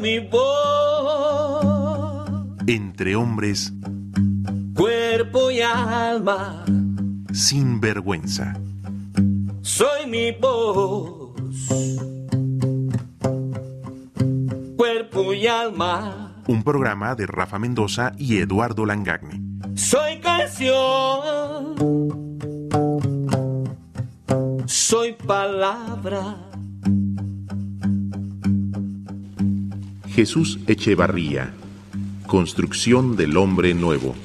mi voz. Entre hombres, Cuerpo y alma. sin vergüenza. Soy mi voz. Cuerpo y alma. Un programa de Rafa Mendoza y Eduardo Langagne. Soy canción. Soy palabra. Jesús Echevarría. Construcción del hombre nuevo.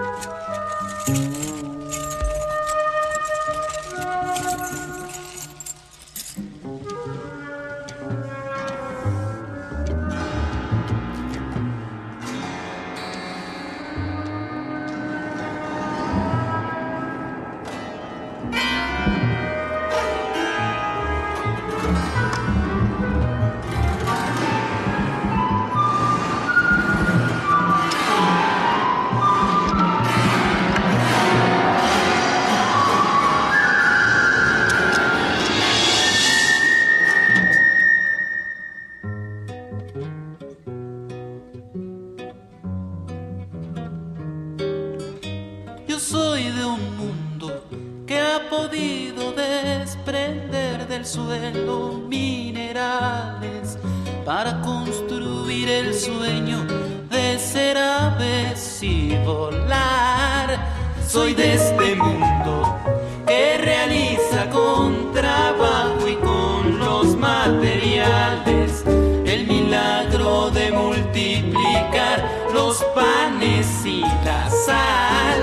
Yo soy de un mundo que ha podido desprender del suelo minerales para construir el sueño de ser aves y volar. Soy de este mundo que realiza con trabajo y con los materiales el milagro de multiplicar los panes y la sal.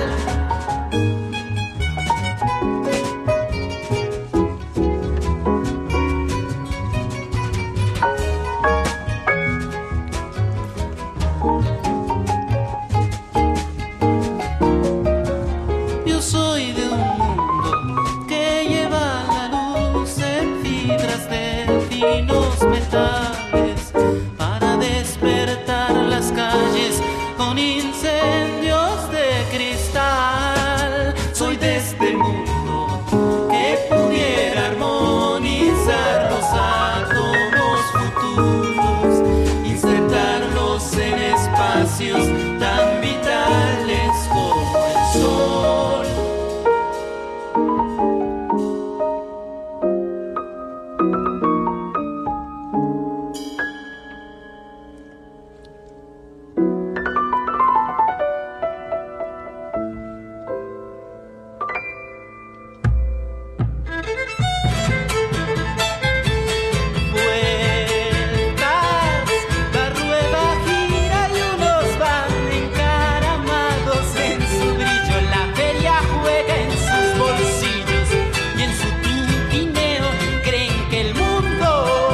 Yo soy de un mundo que lleva la luz en fibras de finos metales para despertar las calles con incendios de cristal. Soy de este mundo que pudiera armonizar los átomos futuros, insertarlos en espacios tan vitales como el sol. La rueda gira y unos van encaramados en su brillo. La feria juega en sus bolsillos y en su tintineo creen que el mundo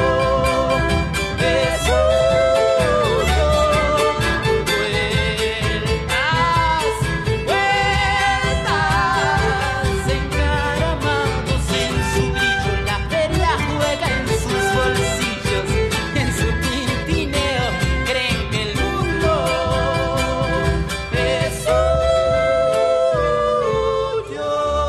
es suyo. Vueltas, encaramados en su brillo. La feria juega en sus bolsillos y en su tintineo creen que el mundo es suyo.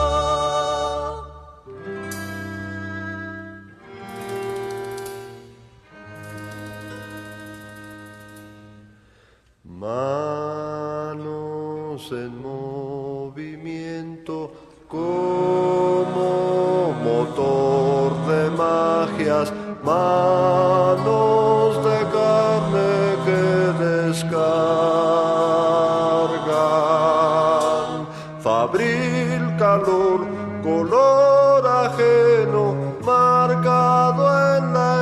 Manos en movimiento como motor de magias, manos de carne que descargan, fabril calor, color ajeno, marcado en la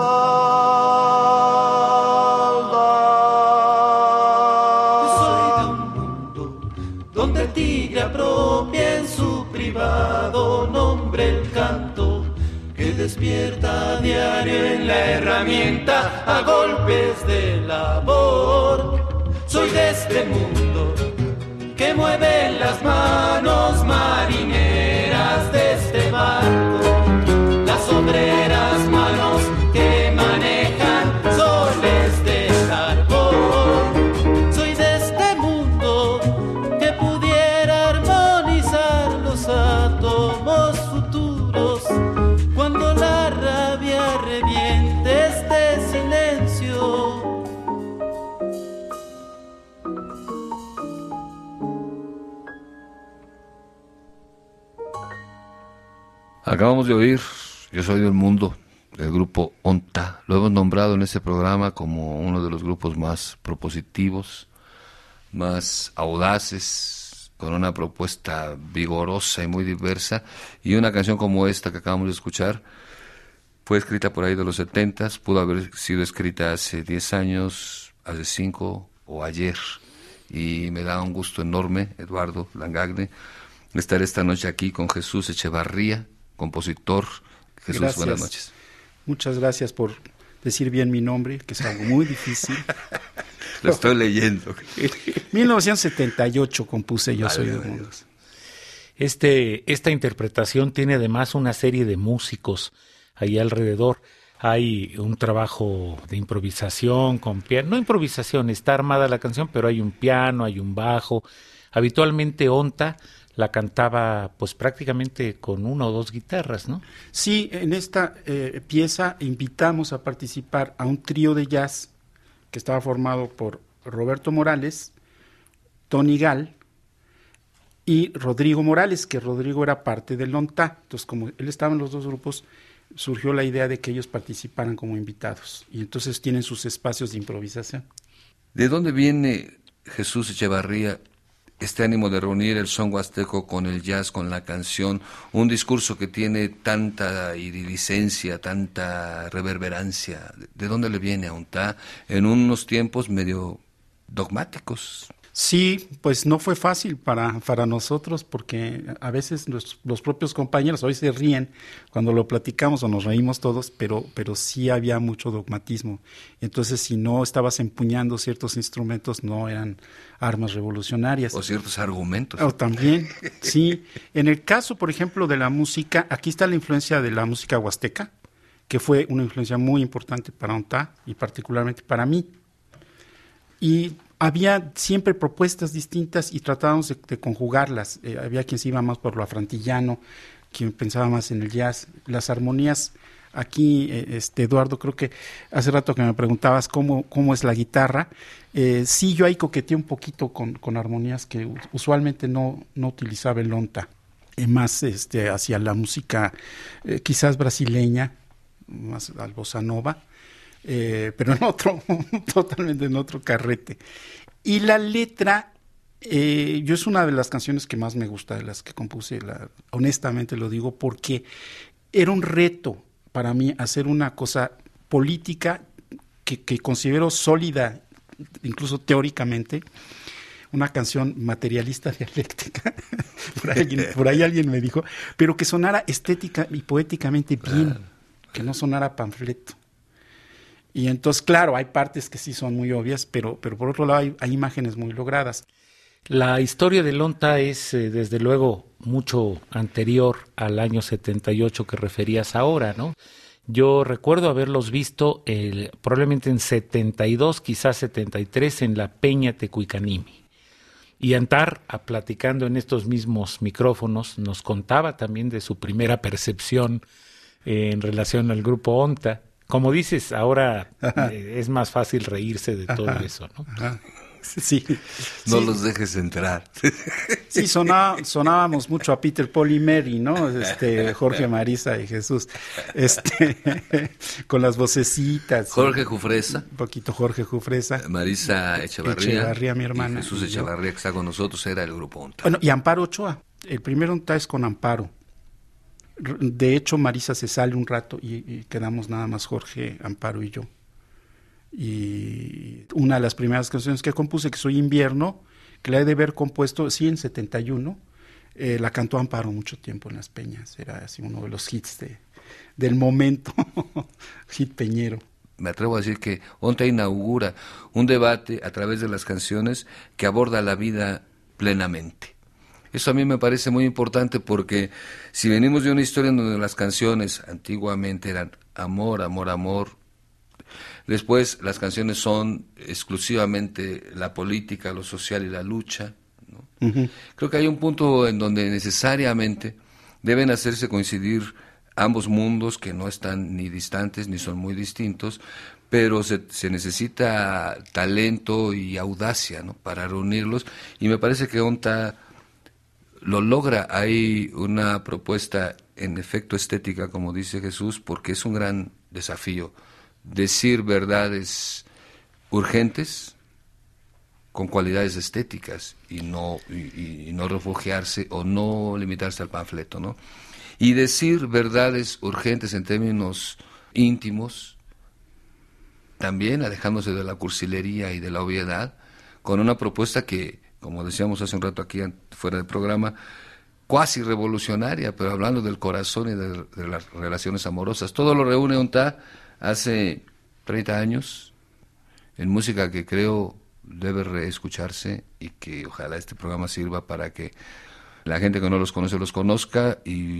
espalda. Donde el tigre apropia en su privado nombre el canto que despierta a diario en la herramienta a golpes de labor. Soy de este mundo que mueve las manos marineras de este barco, las obreras manos que manejan soles de carbón. Soy de este mundo que pudiera armonizar los átomos futuros cuando la rabia reviente este silencio Acabamos de oír Yo Soy del Mundo, del grupo ONTA. Lo hemos nombrado en este programa como uno de los grupos más propositivos, más audaces, con una propuesta vigorosa y muy diversa. Y una canción como esta que acabamos de escuchar fue escrita por ahí de los 70s, pudo haber sido escrita hace 10 años, hace 5 o ayer. Y me da un gusto enorme, Eduardo Langagne, estar esta noche aquí con Jesús Echevarría, compositor. Jesús, gracias. Buenas noches. Muchas gracias por decir bien mi nombre, que es algo muy difícil. Lo estoy leyendo. 1978 compuse Yo Soy del Mundo. Esta interpretación tiene además una serie de músicos ahí alrededor. Hay un trabajo de improvisación con piano, no improvisación, está armada la canción, pero hay un piano, hay un bajo. Habitualmente ONTA la cantaba pues prácticamente con 1 o 2 guitarras, ¿no? Sí, en esta pieza invitamos a participar a un trío de jazz que estaba formado por Roberto Morales, Tony Gall y Rodrigo Morales, que Rodrigo era parte del ONTA. Entonces, como él estaba en los dos grupos, surgió la idea de que ellos participaran como invitados, y entonces tienen sus espacios de improvisación. ¿De dónde viene, Jesús Echevarría, este ánimo de reunir el son huasteco con el jazz, con la canción, un discurso que tiene tanta iridiscencia, tanta reverberancia? ¿De dónde le viene a ONTA en unos tiempos medio dogmáticos? Sí, pues no fue fácil para nosotros, porque a veces los propios compañeros hoy se ríen cuando lo platicamos o nos reímos todos, pero sí había mucho dogmatismo. Entonces, si no estabas empuñando ciertos instrumentos, no eran armas revolucionarias. O ciertos argumentos. O también, sí. En el caso, por ejemplo, de la música, aquí está la influencia de la música huasteca, que fue una influencia muy importante para ONTA y particularmente para mí. Y había siempre propuestas distintas y tratábamos de conjugarlas. Había quien se iba más por lo afrantillano, quien pensaba más en el jazz. Las armonías, aquí, Eduardo, creo que hace rato que me preguntabas cómo es la guitarra. Sí, yo ahí coqueteé un poquito con armonías que usualmente no utilizaba el ONTA. Más hacia la música quizás brasileña, más al bossa nova. Pero totalmente en otro carrete. Y la letra, yo es una de las canciones que más me gusta, de las que compuse, honestamente lo digo, porque era un reto para mí hacer una cosa política que considero sólida, incluso teóricamente, una canción materialista dialéctica, por ahí alguien me dijo, pero que sonara estética y poéticamente bien, que no sonara panfleto. Y entonces, claro, hay partes que sí son muy obvias, pero por otro lado hay imágenes muy logradas. La historia del ONTA es, desde luego, mucho anterior al año 78 que referías ahora, ¿no? Yo recuerdo haberlos visto probablemente en 72, quizás 73, en la Peña Tecuicanimi. Y Antar, platicando en estos mismos micrófonos, nos contaba también de su primera percepción en relación al grupo ONTA. Como dices, ahora es más fácil reírse de todo eso, ¿no? Sí. No sí. Los dejes entrar. Sí, sonábamos mucho a Peter, Paul y Mary, ¿no? Jorge, Marisa y Jesús. Con las vocecitas. Jorge Jufresa. Un poquito Jorge Jufresa. Marisa Echevarría, mi hermana. Y Jesús Echevarría, que está con nosotros, era el grupo ONTA. Bueno, y Amparo Ochoa. El primer ONTA es con Amparo. De hecho, Marisa se sale un rato y quedamos nada más Jorge, Amparo y yo. Y una de las primeras canciones que compuse, que Soy Invierno, que la he de haber compuesto, sí, en 71, la cantó Amparo mucho tiempo en las peñas. Era así uno de los hits del momento, hit peñero. Me atrevo a decir que ONTA inaugura un debate a través de las canciones que aborda la vida plenamente. Eso a mí me parece muy importante, porque si venimos de una historia en donde las canciones antiguamente eran amor, amor, amor, después las canciones son exclusivamente la política, lo social y la lucha, ¿no? Uh-huh. Creo que hay un punto en donde necesariamente deben hacerse coincidir ambos mundos, que no están ni distantes ni son muy distintos, pero se necesita talento y audacia, ¿no?, para reunirlos, y me parece que ONTA lo logra. Hay una propuesta en efecto estética, como dice Jesús, porque es un gran desafío decir verdades urgentes con cualidades estéticas y no refugiarse o no limitarse al panfleto, ¿no? Y decir verdades urgentes en términos íntimos, también alejándose de la cursilería y de la obviedad, con una propuesta que, como decíamos hace un rato aquí fuera del programa, cuasi revolucionaria, pero hablando del corazón y de las relaciones amorosas. Todo lo reúne ONTA hace 30 años, en música que creo debe reescucharse y que ojalá este programa sirva para que la gente que no los conoce los conozca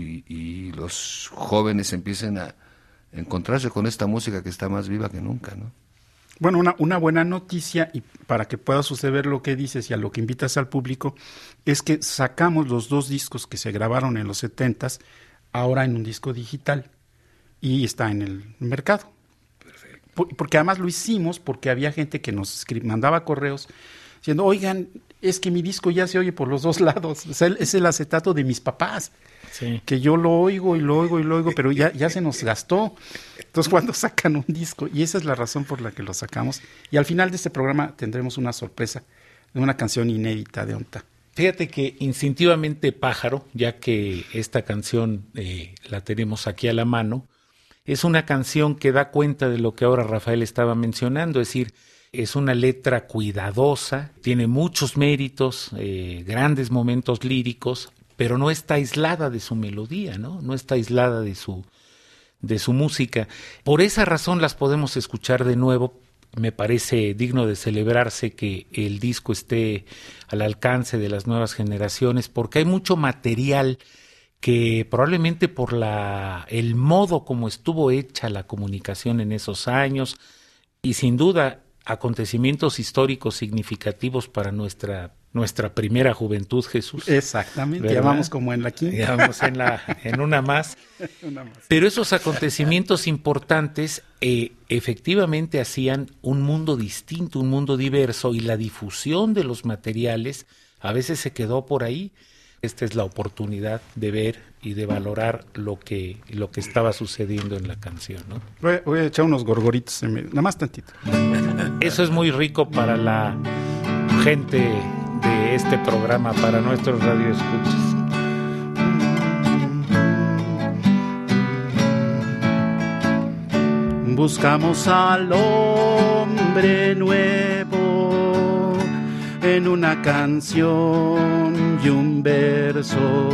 y los jóvenes empiecen a encontrarse con esta música que está más viva que nunca, ¿no? Bueno, una buena noticia, y para que pueda suceder lo que dices y a lo que invitas al público, es que sacamos los 2 discos que se grabaron en los 70s, ahora en un disco digital, y está en el mercado. Perfecto. Porque además lo hicimos porque había gente que nos mandaba correos diciendo, oigan, es que mi disco ya se oye por los 2 lados, o sea, es el acetato de mis papás. Sí. Que yo lo oigo y lo oigo y lo oigo, pero ya se nos gastó. Entonces, ¿cuándo sacan un disco? Y esa es la razón por la que lo sacamos. Y al final de este programa tendremos una sorpresa de una canción inédita de ONTA. Fíjate que instintivamente Pájaro, ya que esta canción la tenemos aquí a la mano, es una canción que da cuenta de lo que ahora Rafael estaba mencionando, es decir, es una letra cuidadosa, tiene muchos méritos, grandes momentos líricos, pero no está aislada de su melodía, ¿no? No está aislada de su música. Por esa razón las podemos escuchar de nuevo. Me parece digno de celebrarse que el disco esté al alcance de las nuevas generaciones, porque hay mucho material que probablemente por el modo como estuvo hecha la comunicación en esos años, y sin duda acontecimientos históricos significativos para nuestra primera juventud, Jesús. Exactamente, ya vamos como en la quinta. Ya vamos en una más. Pero esos acontecimientos importantes efectivamente hacían un mundo distinto, un mundo diverso, y la difusión de los materiales a veces se quedó por ahí. Esta es la oportunidad de ver y de valorar lo que estaba sucediendo en la canción, ¿no? Voy a echar unos gorgoritos, nada más tantito. Eso es muy rico para la gente de este programa, para nuestros radioescuchas. Buscamos al hombre nuevo en una canción y un verso.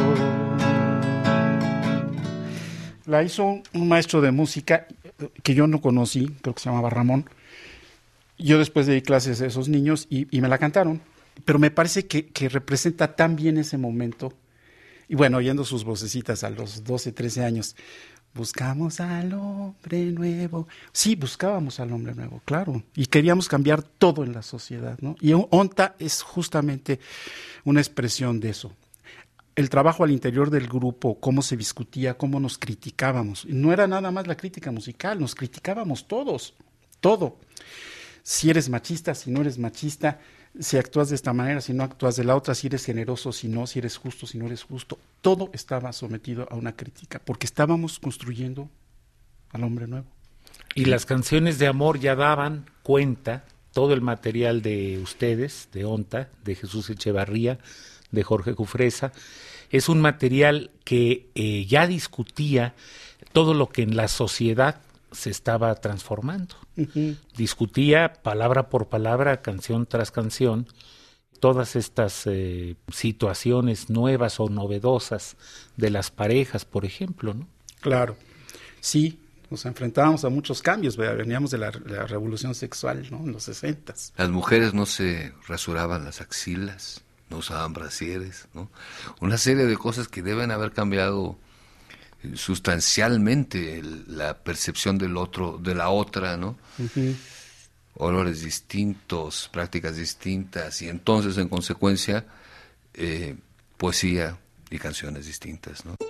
La hizo un maestro de música que yo no conocí, creo que se llamaba Ramón. Yo después di clases a esos niños y me la cantaron. Pero me parece que representa tan bien ese momento. Y bueno, oyendo sus vocecitas a los 12, 13 años, buscamos al hombre nuevo. Sí, buscábamos al hombre nuevo, claro. Y queríamos cambiar todo en la sociedad, ¿no? Y ONTA es justamente una expresión de eso. El trabajo al interior del grupo, cómo se discutía, cómo nos criticábamos. Y no era nada más la crítica musical, nos criticábamos todos, todo. Si eres machista, si no eres machista, si actúas de esta manera, si no actúas de la otra, si eres generoso, si no, si eres justo, si no eres justo. Todo estaba sometido a una crítica, porque estábamos construyendo al hombre nuevo. Y las canciones de amor ya daban cuenta, todo el material de ustedes, de ONTA, de Jesús Echevarría, de Jorge Jufresa, es un material que ya discutía todo lo que en la sociedad se estaba transformando. Uh-huh. Discutía palabra por palabra, canción tras canción, todas estas situaciones nuevas o novedosas de las parejas, por ejemplo, ¿no? Claro, sí, nos enfrentábamos a muchos cambios, veníamos de la revolución sexual, ¿no? En los 60s. Las mujeres no se rasuraban las axilas, no usaban brasieres, ¿no? Una serie de cosas que deben haber cambiado sustancialmente la percepción del otro, de la otra, ¿no? Uh-huh. Olores distintos, prácticas distintas, y entonces en consecuencia poesía y canciones distintas, ¿no?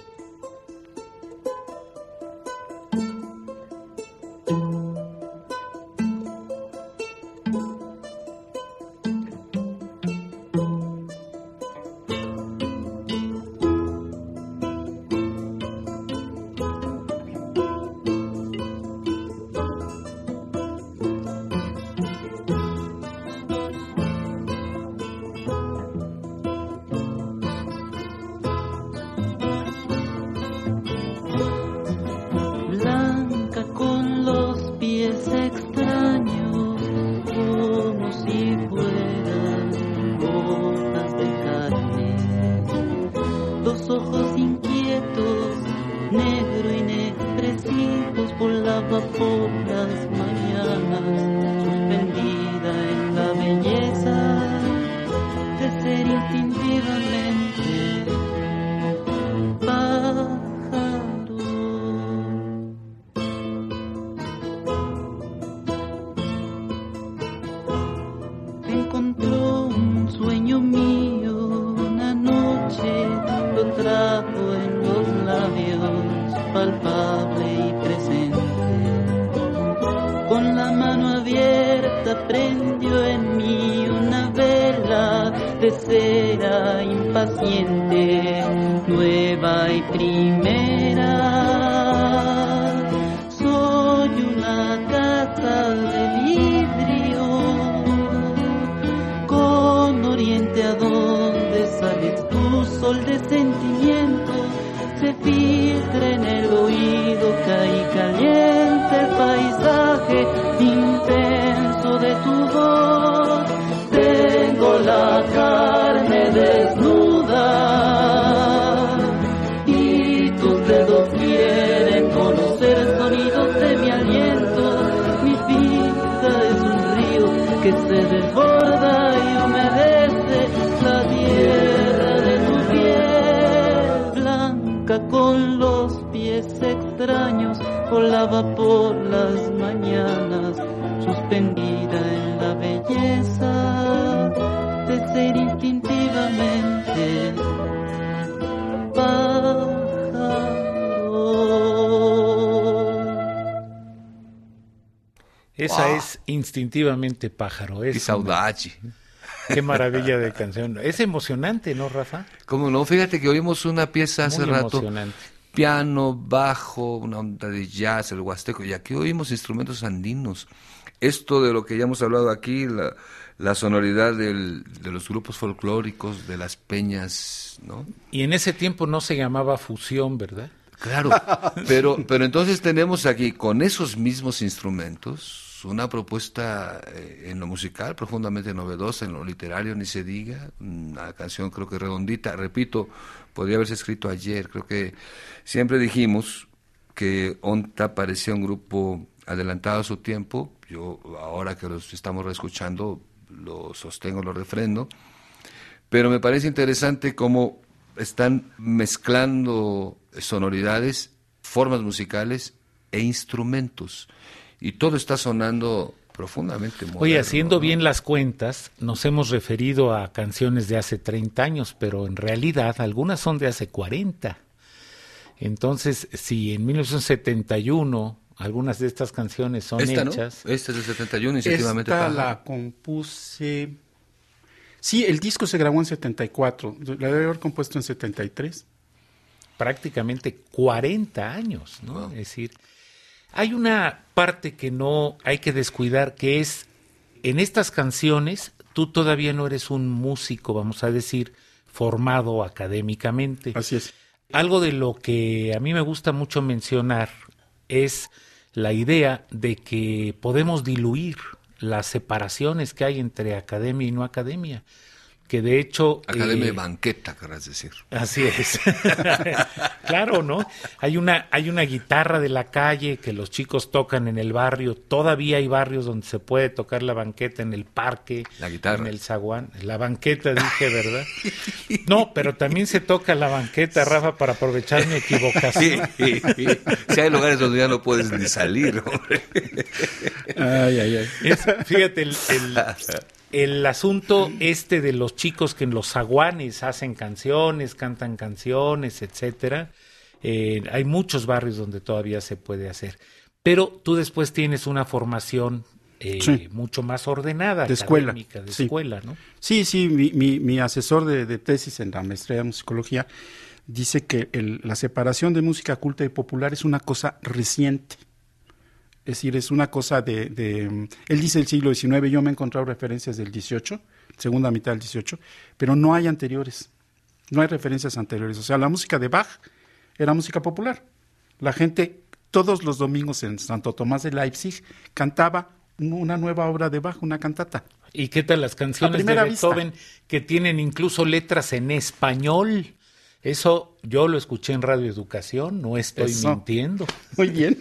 dos ojos inquietos, negro inexpresivos, volaba por las mañanas, suspendida en la belleza de ser instintivamente pájaro. Encontró un sueño mío una noche, lo trajo en los labios, palpable y presente. Con la mano abierta prendió en mí una vela de cera impaciente, nueva y primera. Soy una casa de vidrio con oriente a donde sales tu sol de sentimiento, se filtra en el oído, cae caliente el paisaje intenso de tu voz. Tengo la carne desnuda y tus dedos quieren conocer sonidos de mi aliento. Mi vida es un río que se desborda y humedece la tierra de tu piel blanca. Con los pies extraños volaba por las mañanas, suspendida en la belleza de ser instintivamente pájaro. Esa es instintivamente pájaro. Y saudade. Qué maravilla de canción. Es emocionante, ¿no, Rafa? ¿Cómo no? Fíjate que oímos una pieza hace Muy rato. emocionante. Piano, bajo, una onda de jazz, el huasteco, y aquí oímos instrumentos andinos. Esto de lo que ya hemos hablado aquí, la sonoridad de los grupos folclóricos, de las peñas, ¿no? Y en ese tiempo no se llamaba fusión, ¿verdad? Claro, pero entonces tenemos aquí, con esos mismos instrumentos, una propuesta en lo musical profundamente novedosa, en lo literario ni se diga, una canción creo que redondita, repito, podría haberse escrito ayer. Creo que siempre dijimos que ONTA parecía un grupo adelantado a su tiempo. Yo ahora que los estamos reescuchando lo sostengo, lo refrendo, pero me parece interesante cómo están mezclando sonoridades, formas musicales e instrumentos, y todo está sonando profundamente moderno. Oye, haciendo ¿no? bien las cuentas, nos hemos referido a canciones de hace 30 años, pero en realidad algunas son de hace 40. Entonces, si en 1971 algunas de estas canciones son hechas... ¿No? Esta es de 71, instintivamente Esta pájaro. la compuse... Sí, el disco se grabó en 74, la debe haber compuesto en 73. Prácticamente 40 años, ¿no? Wow. Es decir, hay una parte que no hay que descuidar, que es, en estas canciones, tú todavía no eres un músico, vamos a decir, formado académicamente. Así es. Algo de lo que a mí me gusta mucho mencionar es la idea de que podemos diluir las separaciones que hay entre academia y no academia, que de hecho... Academia de banqueta, querrás decir. Así es. Claro, ¿no? Hay una guitarra de la calle que los chicos tocan en el barrio. Todavía hay barrios donde se puede tocar la banqueta, en el parque, La guitarra. en el zaguán. La banqueta, dije, ¿verdad? No, pero también se toca la banqueta, Rafa, para aprovechar mi equivocación. Si hay lugares donde ya no puedes ni salir, hombre. Ay. Fíjate, el asunto este de los chicos que en los zaguanes hacen canciones, cantan canciones, etcétera, hay muchos barrios donde todavía se puede hacer. Pero tú después tienes una formación Sí. mucho más ordenada, De escuela, académica, de sí. escuela, ¿no? Sí, mi asesor de tesis en la maestría de musicología dice que la separación de música culta y popular es una cosa reciente. Es decir, es una cosa él dice el siglo XIX, yo me he encontrado referencias del XVIII, segunda mitad del XVIII, pero no hay anteriores, no hay referencias anteriores. O sea, la música de Bach era música popular. La gente todos los domingos en Santo Tomás de Leipzig cantaba una nueva obra de Bach, una cantata. ¿Y qué tal las canciones de primera Beethoven que tienen incluso letras en español? Eso yo lo escuché en Radio Educación, no estoy mintiendo. Muy bien.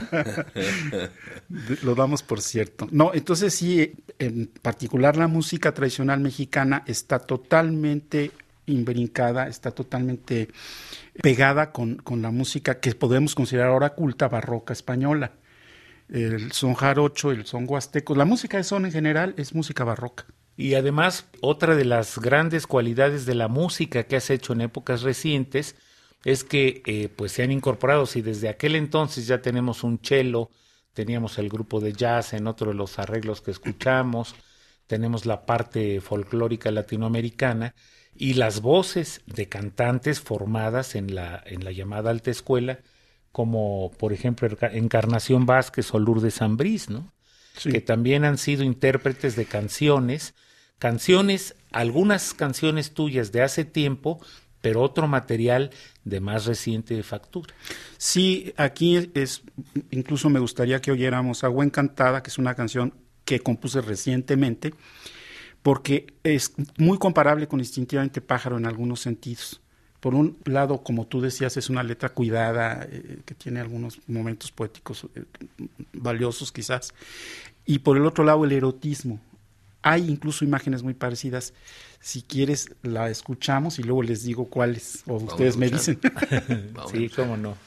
Lo damos por cierto. No, entonces sí, en particular la música tradicional mexicana está totalmente imbrincada, está totalmente pegada con la música que podemos considerar ahora culta barroca española. El son jarocho, el son huasteco, la música de son en general es música barroca. Y además, otra de las grandes cualidades de la música que has hecho en épocas recientes es que pues se han incorporado, si desde aquel entonces ya tenemos un cello, teníamos el grupo de jazz en otro de los arreglos que escuchamos, tenemos la parte folclórica latinoamericana y las voces de cantantes formadas en la llamada alta escuela, como por ejemplo Encarnación Vázquez o Lourdes Ambrís, ¿no? Sí. Que también han sido intérpretes de canciones, algunas canciones tuyas de hace tiempo, pero otro material de más reciente factura. Sí, aquí incluso me gustaría que oyéramos Agua Encantada, que es una canción que compuse recientemente, porque es muy comparable con Instintivamente Pájaro en algunos sentidos. Por un lado, como tú decías, es una letra cuidada, que tiene algunos momentos poéticos valiosos quizás, y por el otro lado el erotismo. Hay incluso imágenes muy parecidas. Si quieres, la escuchamos y luego les digo cuáles, o ustedes me dicen. Sí, cómo no.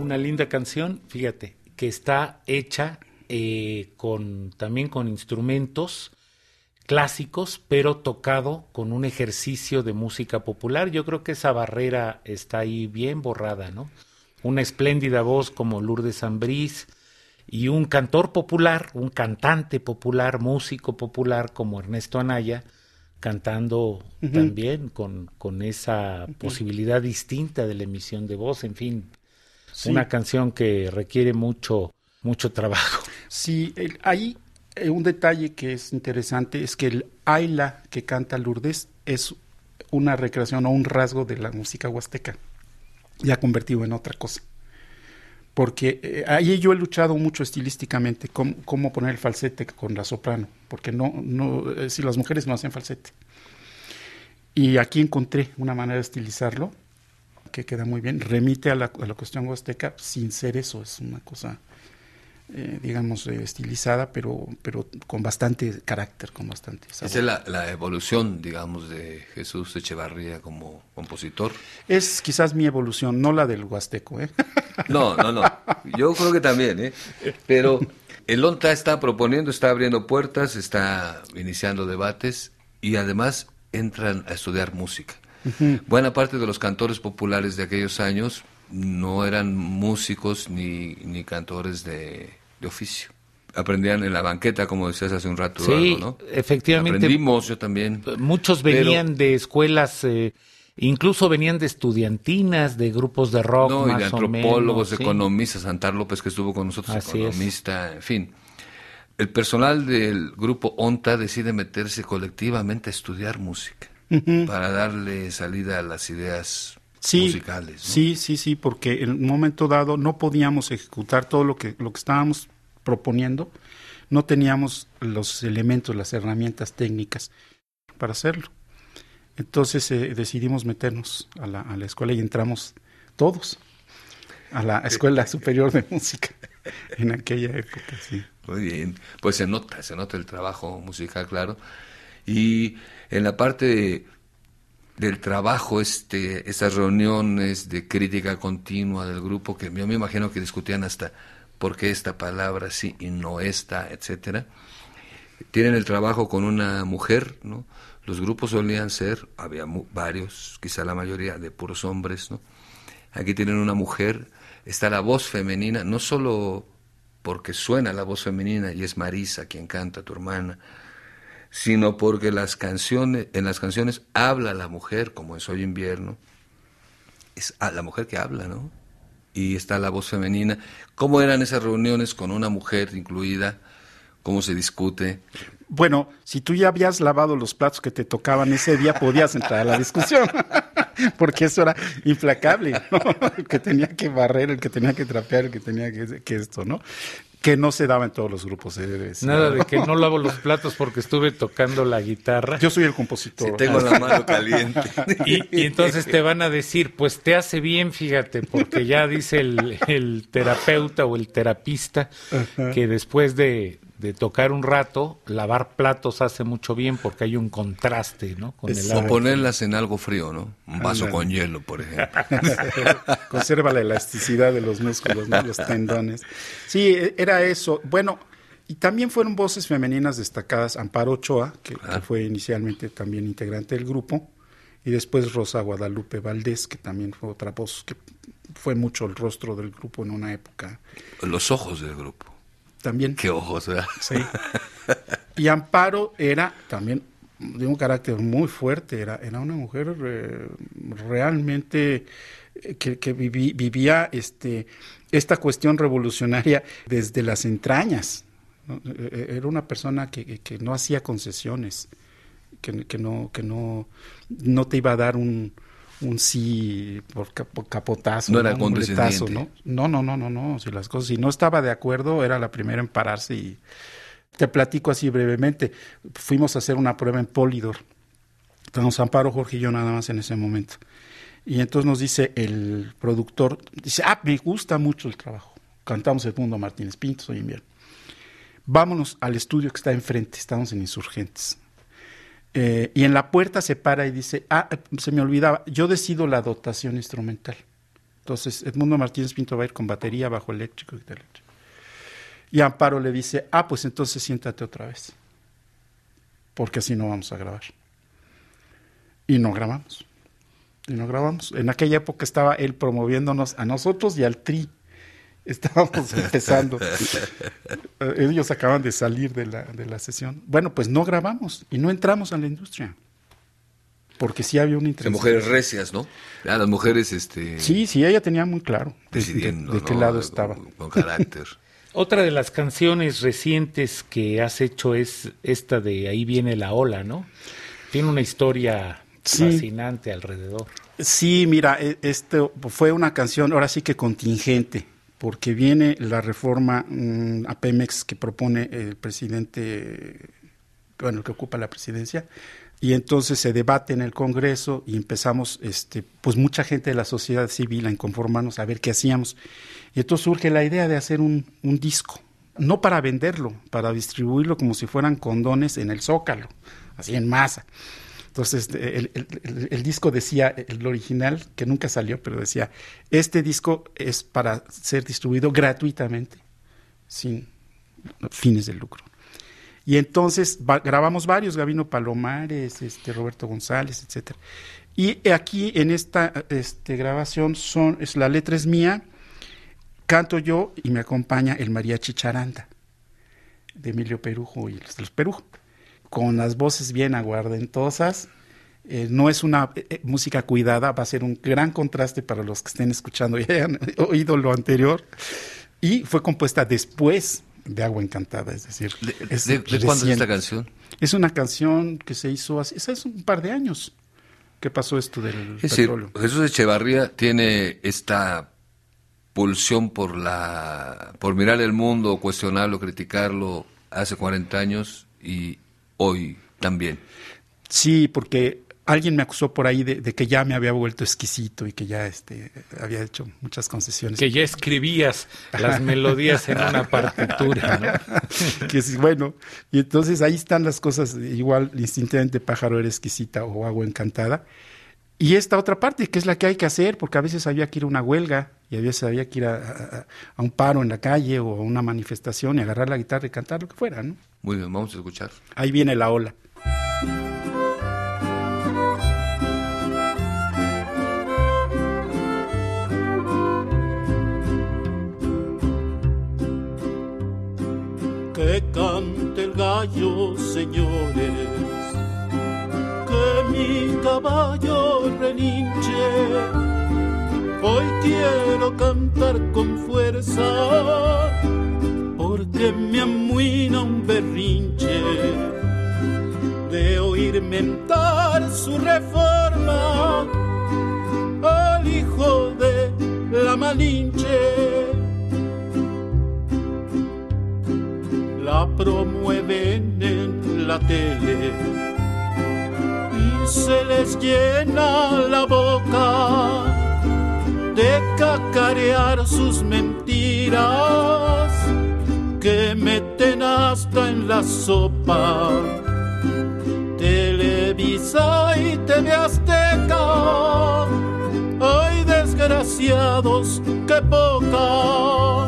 una linda canción, fíjate, que está hecha también con instrumentos clásicos, pero tocado con un ejercicio de música popular. Yo creo que esa barrera está ahí bien borrada, ¿no? Una espléndida voz como Lourdes Ambrís y un cantor popular, un cantante popular, músico popular como Ernesto Anaya, cantando también con esa posibilidad distinta de la emisión de voz. En fin, una canción que requiere mucho trabajo. Sí, ahí un detalle que es interesante es que el Ayla que canta Lourdes es una recreación o un rasgo de la música huasteca, ya convertido en otra cosa. Porque ahí yo he luchado mucho estilísticamente, cómo poner el falsete con la soprano, porque si las mujeres no hacen falsete. Y aquí encontré una manera de estilizarlo, que queda muy bien, remite a la cuestión huasteca sin ser eso, es una cosa, digamos, estilizada, pero con bastante carácter, con bastante sabor. Esa es la evolución, digamos, de Jesús Echevarría como compositor. Es quizás mi evolución, no la del huasteco, ¿eh? No, yo creo que también, ¿eh? Pero el ONTA está proponiendo, está abriendo puertas, está iniciando debates y además entran a estudiar música. Buena parte de los cantores populares de aquellos años no eran músicos ni cantores de oficio. Aprendían en la banqueta, como decías hace un rato. Sí, algo, ¿no? efectivamente. Aprendimos, yo también. Muchos venían de escuelas, incluso venían de estudiantinas, de grupos de rock, no, más y de o antropólogos, menos, economistas, Santar López, que estuvo con nosotros, Así economista, en fin. El personal del grupo ONTA decide meterse colectivamente a estudiar música para darle salida a las ideas musicales, ¿no? Sí, porque en un momento dado no podíamos ejecutar todo lo que estábamos proponiendo, no teníamos los elementos, las herramientas técnicas para hacerlo. Entonces decidimos meternos a la escuela y entramos todos a la Escuela Superior de Música en aquella época, sí. Muy bien, pues se nota el trabajo musical, claro. Y en la parte del trabajo, estas reuniones de crítica continua del grupo, que yo me imagino que discutían hasta por qué esta palabra sí y no esta, etcétera. Tienen el trabajo con una mujer, ¿no? Los grupos solían ser, había varios, quizá la mayoría, de puros hombres, ¿no? Aquí tienen una mujer, está la voz femenina, no solo porque suena la voz femenina y es Marisa quien canta, tu hermana, sino porque en las canciones habla la mujer, como en Soy Invierno, es la mujer que habla, ¿no? Y está la voz femenina. ¿Cómo eran esas reuniones con una mujer incluida? ¿Cómo se discute? Bueno, si tú ya habías lavado los platos que te tocaban ese día, podías entrar a la discusión, porque eso era implacable, ¿no? El que tenía que barrer, el que tenía que trapear, el que tenía que esto, ¿no? Que no se daba en todos los grupos. Nada de que no lavo los platos porque estuve tocando la guitarra. Yo soy el compositor. Si tengo la mano caliente. Y entonces te van a decir, pues te hace bien, fíjate, porque ya dice el terapeuta o el terapista que después de tocar un rato, lavar platos hace mucho bien porque hay un contraste, ¿no? Con el o ponerlas en algo frío, ¿no? Un vaso con hielo, por ejemplo. Conserva la elasticidad de los músculos, ¿no? Los tendones. Sí, era eso. Bueno, y también fueron voces femeninas destacadas. Amparo Ochoa, que fue inicialmente también integrante del grupo, y después Rosa Guadalupe Valdés, que también fue otra voz, que fue mucho el rostro del grupo en una época. Los ojos del grupo. También. Qué ojos, ¿verdad? Sí. Y Amparo era también de un carácter muy fuerte, era una mujer realmente que vivía esta cuestión revolucionaria desde las entrañas, ¿no? Era una persona que no hacía concesiones, que no te iba a dar un sí por capotazo, no era un condescendiente, ¿no? No, si no estaba de acuerdo era la primera en pararse. Y te platico así brevemente, fuimos a hacer una prueba en Polydor, estábamos Amparo, Jorge y yo nada más en ese momento, y entonces nos dice el productor, dice, me gusta mucho el trabajo, cantamos Edmundo Martínez Pinto, Soy Invierno, vámonos al estudio que está enfrente, estamos en Insurgentes. Y en la puerta se para y dice, se me olvidaba, yo decido la dotación instrumental. Entonces Edmundo Martínez Pinto va a ir con batería, bajo eléctrico y guitarra eléctrica. Y Amparo le dice, pues entonces siéntate otra vez, porque así no vamos a grabar. Y no grabamos. En aquella época estaba él promoviéndonos a nosotros y al Tri. Estábamos empezando. Ellos acaban de salir de la sesión. Bueno, pues no grabamos y no entramos a la industria. Porque sí había un interés. De mujeres recias, ¿no? Las mujeres... Sí, ella tenía muy claro de qué lado estaba. Con carácter. Otra de las canciones recientes que has hecho es esta de Ahí viene la ola, ¿no? Tiene una historia fascinante alrededor. Sí, mira, esto fue una canción, ahora sí que contingente, porque viene la reforma a Pemex que propone el presidente, bueno, el que ocupa la presidencia, y entonces se debate en el Congreso y empezamos, pues mucha gente de la sociedad civil a inconformarnos a ver qué hacíamos. Y entonces surge la idea de hacer un disco, no para venderlo, para distribuirlo como si fueran condones en el Zócalo, así en masa. Entonces el disco decía, el original, que nunca salió, pero decía, este disco es para ser distribuido gratuitamente, sin fines de lucro. Y entonces grabamos varios, Gabino Palomares, Roberto González, etcétera. Y aquí en esta grabación la letra es mía, canto yo y me acompaña el mariachi Charanda, de Emilio Perujo y los Perujo, con las voces bien aguardentosas. No es una música cuidada, va a ser un gran contraste para los que estén escuchando y hayan oído lo anterior. Y fue compuesta después de Agua Encantada, es decir... ¿De cuándo es esta canción? Es una canción que se hizo hace un par de años que pasó esto del petróleo. Jesús Echevarría tiene esta pulsión por mirar el mundo, cuestionarlo, criticarlo hace 40 años y hoy también. Sí, porque alguien me acusó por ahí de que ya me había vuelto exquisito y que ya había hecho muchas concesiones. Que ya escribías las melodías en una partitura, ¿no? Que sí, bueno, y entonces ahí están las cosas, igual instintivamente Pájaro era exquisita o Agua Encantada. Y esta otra parte, que es la que hay que hacer, porque a veces había que ir a una huelga y a veces había que ir a un paro en la calle o a una manifestación y agarrar la guitarra y cantar lo que fuera, ¿no? Muy bien, vamos a escuchar. Ahí viene la ola. Que cante el gallo, señores, que mi caballo relinche. Hoy quiero cantar con fuerza, porque me amuina un berrinche de oír mentar su reforma al hijo de la Malinche. La promueven en la tele y se les llena la boca de cacarear sus mentiras que meten hasta en la sopa. Televisa y TV Azteca, ay desgraciados, qué poca.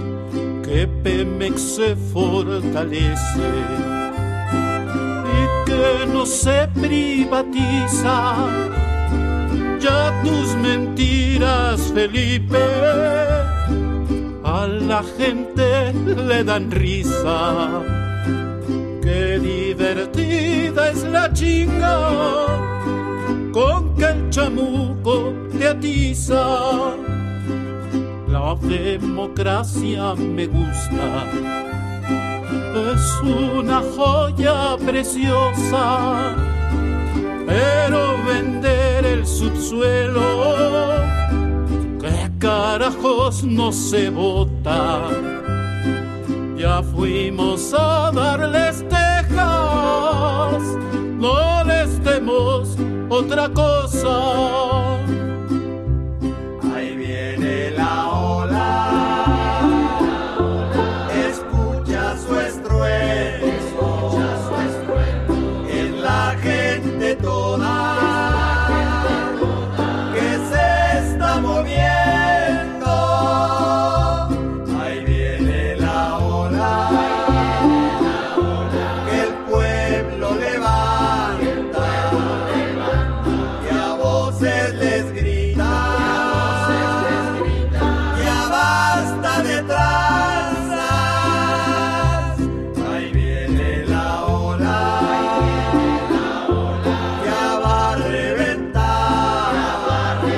Se fortalece y que que no se privatiza. Ya tus mentiras, Felipe, a la gente le dan risa. Qué divertida es la chinga con que el chamuco te atiza. La democracia me gusta, es una joya preciosa, pero vender el subsuelo, ¿qué carajos no se vota? Ya fuimos a darles tejas, no les demos otra cosa. Ahí viene la ola, escucha su estruendo, es la gente toda que se está moviendo. Ahí viene la ola, que el pueblo levanta y a voces les grita. Ya basta de tranzas. Ahí viene la ola, ya va a reventar.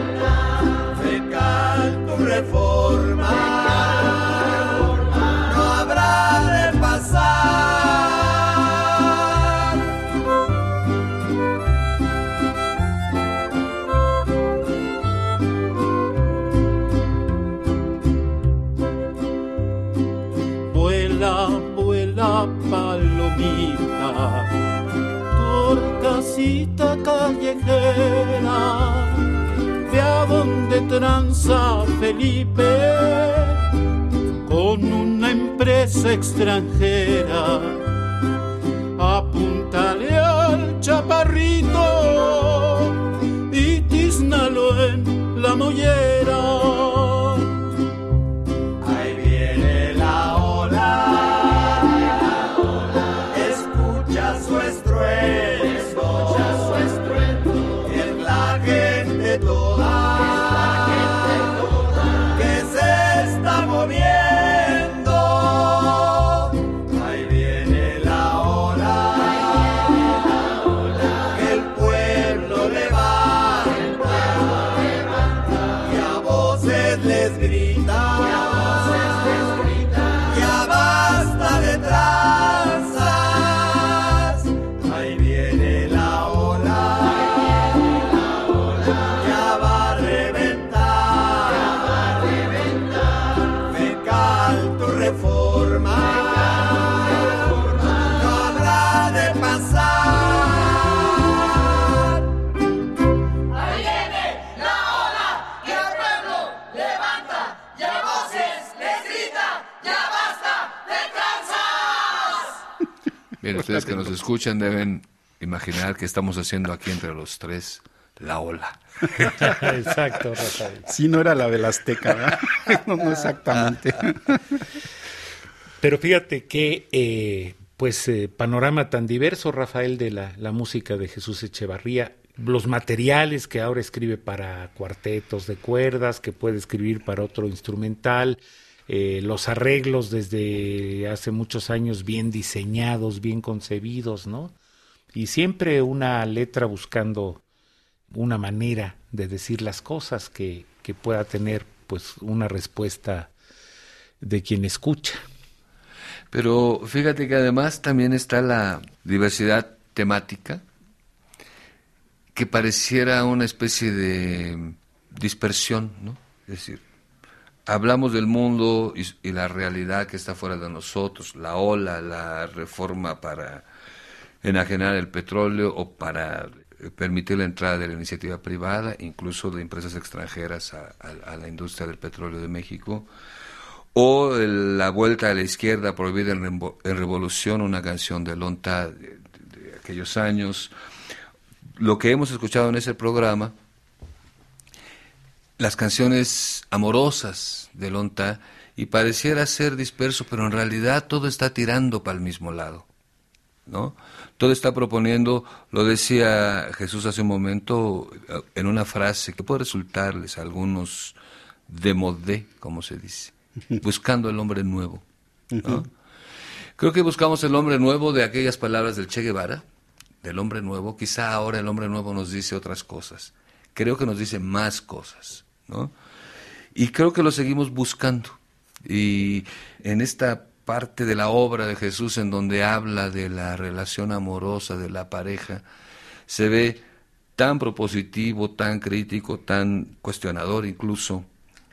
Fecal tu reforma, no habrá de pasar. Vuela, vuela palomita, torcasita callejera, ve a donde tranza Felipe con una empresa extranjera. Apúntale al chaparrito y tíznalo en la mollera. Ahí viene la ola, escucha su estruendo, es la gente toda que se está moviendo. Ahí viene la ola, que el pueblo levanta y a voces les grita. Ya basta de tranzas. Ahí viene la ola, ya va a reventar. Fecal tu reforma, no habrá de pasar. Ahí viene la ola que el pueblo levanta y a voces les grita, ya basta de tranzas. Bien, ustedes que nos escuchan deben imaginar que estamos haciendo aquí entre los tres la ola. Exacto, Rafael. Sí, no era la del Azteca, ¿verdad? No exactamente. Pero fíjate que, panorama tan diverso, Rafael, de la música de Jesús Echevarría, los materiales que ahora escribe para cuartetos de cuerdas, que puede escribir para otro instrumental, los arreglos desde hace muchos años bien diseñados, bien concebidos, ¿no? Y siempre una letra buscando una manera de decir las cosas que pueda tener pues una respuesta de quien escucha. Pero fíjate que además también está la diversidad temática, que pareciera una especie de dispersión, ¿no? Es decir, hablamos del mundo y la realidad que está fuera de nosotros, la ola, la reforma para enajenar el petróleo o para permitir la entrada de la iniciativa privada, incluso de empresas extranjeras a la industria del petróleo de México, o la vuelta a la izquierda prohibida en Revolución, una canción de Lonta de aquellos años. Lo que hemos escuchado en ese programa, las canciones amorosas de Lonta, y pareciera ser disperso, pero en realidad todo está tirando para el mismo lado. ¿no? Todo está proponiendo, lo decía Jesús hace un momento, en una frase que puede resultarles a algunos de modé, como se dice, buscando el hombre nuevo, ¿no? Creo que buscamos el hombre nuevo de aquellas palabras del Che Guevara, del hombre nuevo. Quizá ahora el hombre nuevo nos dice otras cosas. Creo que nos dice más cosas, ¿no? Y creo que lo seguimos buscando. Y en esta parte de la obra de Jesús en donde habla de la relación amorosa de la pareja, se ve tan propositivo, tan crítico, tan cuestionador incluso,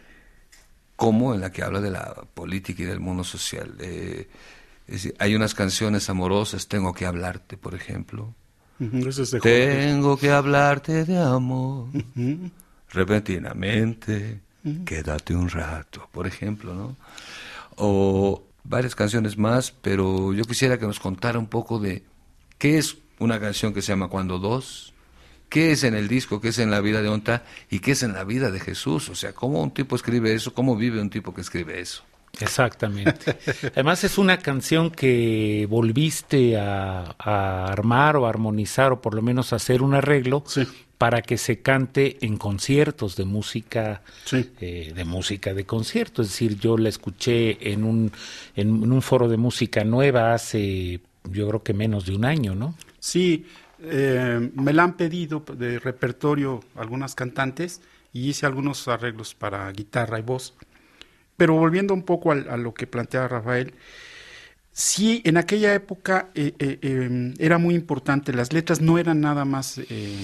como en la que habla de la política y del mundo social. Es decir, hay unas canciones amorosas, Tengo que hablarte, por ejemplo. Eso es de Jorge. Tengo que hablarte de amor, repentinamente, quédate un rato, por ejemplo, ¿no? O varias canciones más, pero yo quisiera que nos contara un poco de qué es una canción que se llama Cuando Dos, qué es en el disco, qué es en la vida de Onta y qué es en la vida de Jesús. O sea, cómo un tipo escribe eso, cómo vive un tipo que escribe eso. Exactamente. Además es una canción que volviste a armar o a armonizar o por lo menos a hacer un arreglo para que se cante en conciertos de música, de concierto. Es decir, yo la escuché en un foro de música nueva hace, yo creo que menos de un año, ¿no? Sí, me la han pedido de repertorio algunas cantantes y hice algunos arreglos para guitarra y voz. Pero volviendo un poco a lo que planteaba Rafael, sí, en aquella época era muy importante, las letras no eran nada más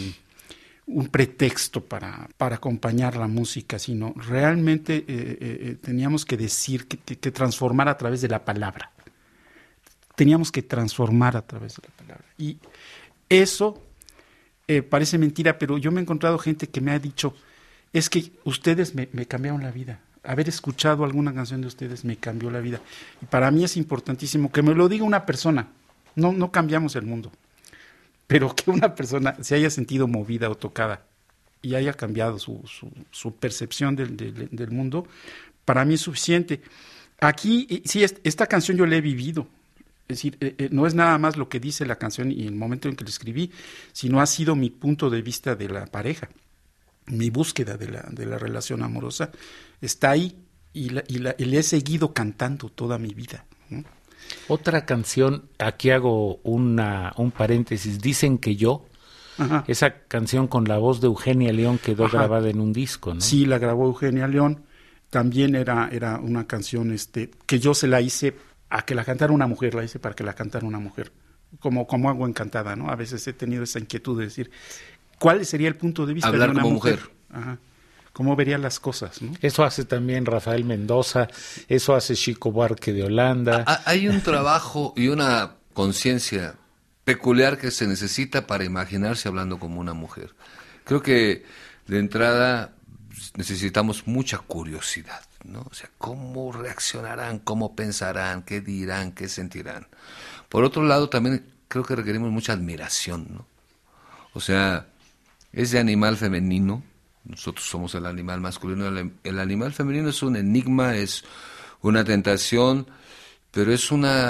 un pretexto para acompañar la música, sino realmente teníamos que decir, que transformar a través de la palabra. Teníamos que transformar a través de la palabra. Y eso parece mentira, pero yo me he encontrado gente que me ha dicho, es que ustedes me cambiaron la vida. Haber escuchado alguna canción de ustedes me cambió la vida. Y para mí es importantísimo que me lo diga una persona. No cambiamos el mundo, pero que una persona se haya sentido movida o tocada y haya cambiado su percepción del mundo, para mí es suficiente. Aquí, sí, esta canción yo la he vivido. Es decir, no es nada más lo que dice la canción y el momento en que la escribí, sino ha sido mi punto de vista de la pareja. Mi búsqueda de la relación amorosa está ahí y le he seguido cantando toda mi vida, ¿no? Otra canción, aquí hago un paréntesis, Dicen que yo, Ajá. Esa canción con la voz de Eugenia León quedó Ajá. grabada en un disco, ¿no? Sí, la grabó Eugenia León, también era una canción que yo se la hice a que la cantara una mujer, la hice para que la cantara una mujer, como hago en Cantada, ¿no? A veces he tenido esa inquietud de decir, ¿cuál sería el punto de vista Hablar de una como mujer? mujer. Ajá. ¿Cómo vería las cosas, no? Eso hace también Rafael Mendoza, eso hace Chico Buarque de Holanda. Hay un trabajo y una conciencia peculiar que se necesita para imaginarse hablando como una mujer. Creo que de entrada necesitamos mucha curiosidad, ¿no? O sea, ¿cómo reaccionarán? ¿Cómo pensarán? ¿Qué dirán? ¿Qué sentirán? Por otro lado, también creo que requerimos mucha admiración, ¿no? O sea, ese animal femenino, nosotros somos el animal masculino, el animal femenino es un enigma, es una tentación, pero es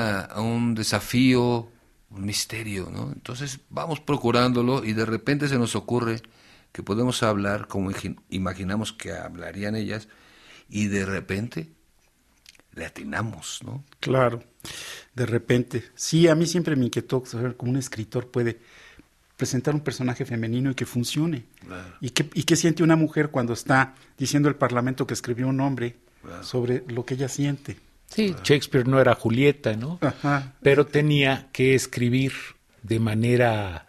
un desafío, un misterio, ¿no? Entonces vamos procurándolo y de repente se nos ocurre que podemos hablar como imaginamos que hablarían ellas y de repente le atinamos, ¿no? Claro, de repente. Sí, a mí siempre me inquietó saber cómo un escritor puede presentar un personaje femenino y que funcione. Claro. ¿Y qué siente una mujer cuando está diciendo al Parlamento que escribió un hombre sobre lo que ella siente? Sí, Shakespeare no era Julieta, ¿no? Ajá. Pero tenía que escribir de manera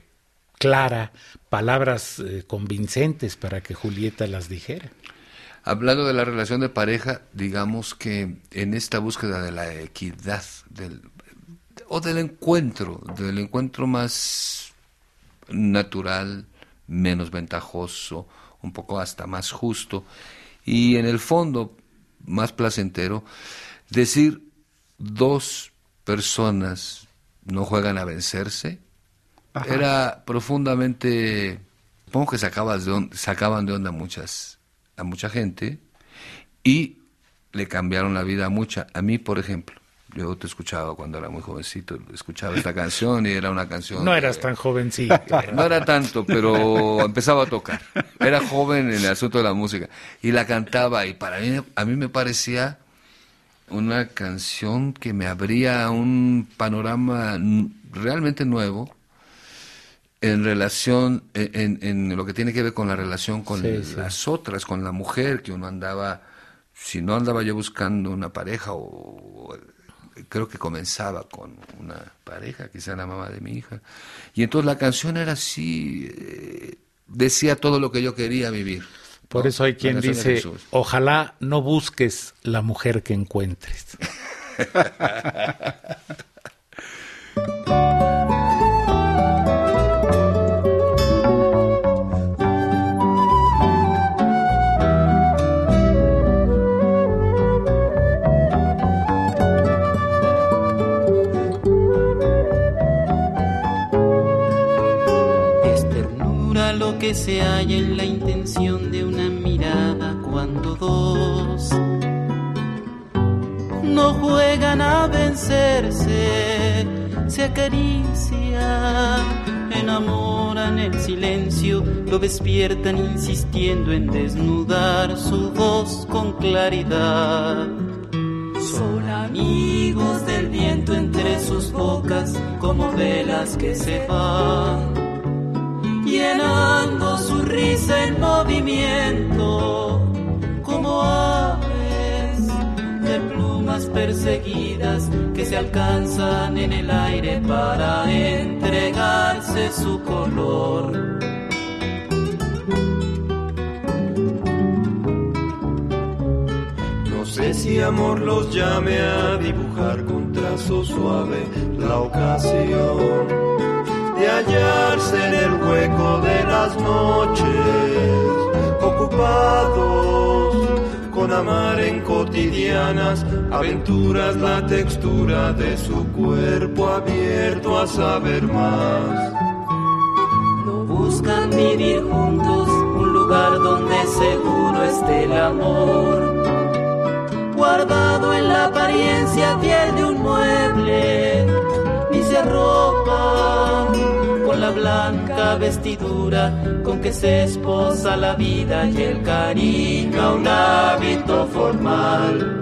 clara palabras convincentes para que Julieta las dijera. Hablando de la relación de pareja, digamos que en esta búsqueda de la equidad del encuentro más natural, menos ventajoso, un poco hasta más justo y en el fondo más placentero, decir dos personas no juegan a vencerse. Ajá. Era profundamente, supongo que sacaban de onda a mucha gente y le cambiaron la vida a mucha. A mí, por ejemplo, Yo te escuchaba cuando era muy jovencito, escuchaba esta canción y era una canción... No eras tan jovencito. No era tanto, pero empezaba a tocar. Era joven en el asunto de la música. Y la cantaba y a mí me parecía una canción que me abría un panorama realmente nuevo en relación, en lo que tiene que ver con la relación con las otras, con la mujer, que uno andaba, si no andaba yo buscando una pareja o creo que comenzaba con una pareja, quizá la mamá de mi hija, y entonces la canción era así, decía todo lo que yo quería vivir. Por ¿no? eso hay quien dice, ojalá no busques la mujer que encuentres. Que se halla en la intención de una mirada cuando dos no juegan a vencerse, se acarician, enamoran el silencio, lo despiertan insistiendo en desnudar su voz con claridad. Son amigos del viento entre sus bocas como velas que se van, llenando su risa en movimiento, como aves de plumas perseguidas que se alcanzan en el aire para entregarse su color. No sé si amor los llame a dibujar con trazo suave la ocasión de hallarse en el hueco de las noches, ocupados con amar en cotidianas aventuras, la textura de su cuerpo abierto a saber más. No buscan vivir juntos, un lugar donde seguro esté el amor, guardado en la apariencia fiel de un mueble, ni se arropan con la blanca vestidura con que se esposa la vida y el cariño a un hábito formal.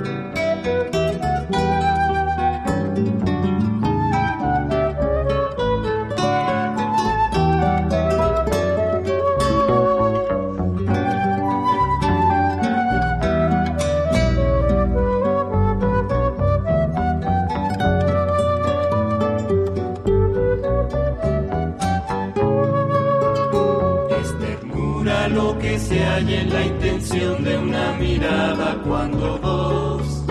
Lo que se halla en la intención de una mirada cuando dos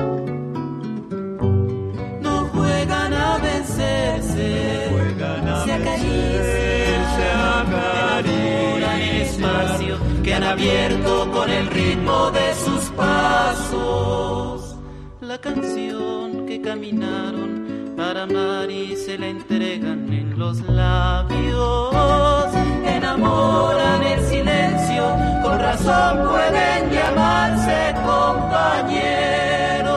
no juegan a vencerse, se acarician el espacio que han abierto con el ritmo de sus pasos, la canción que caminaron para amar y se la entregan en los labios, enamoran el silencio, con razón pueden llamarse compañeros.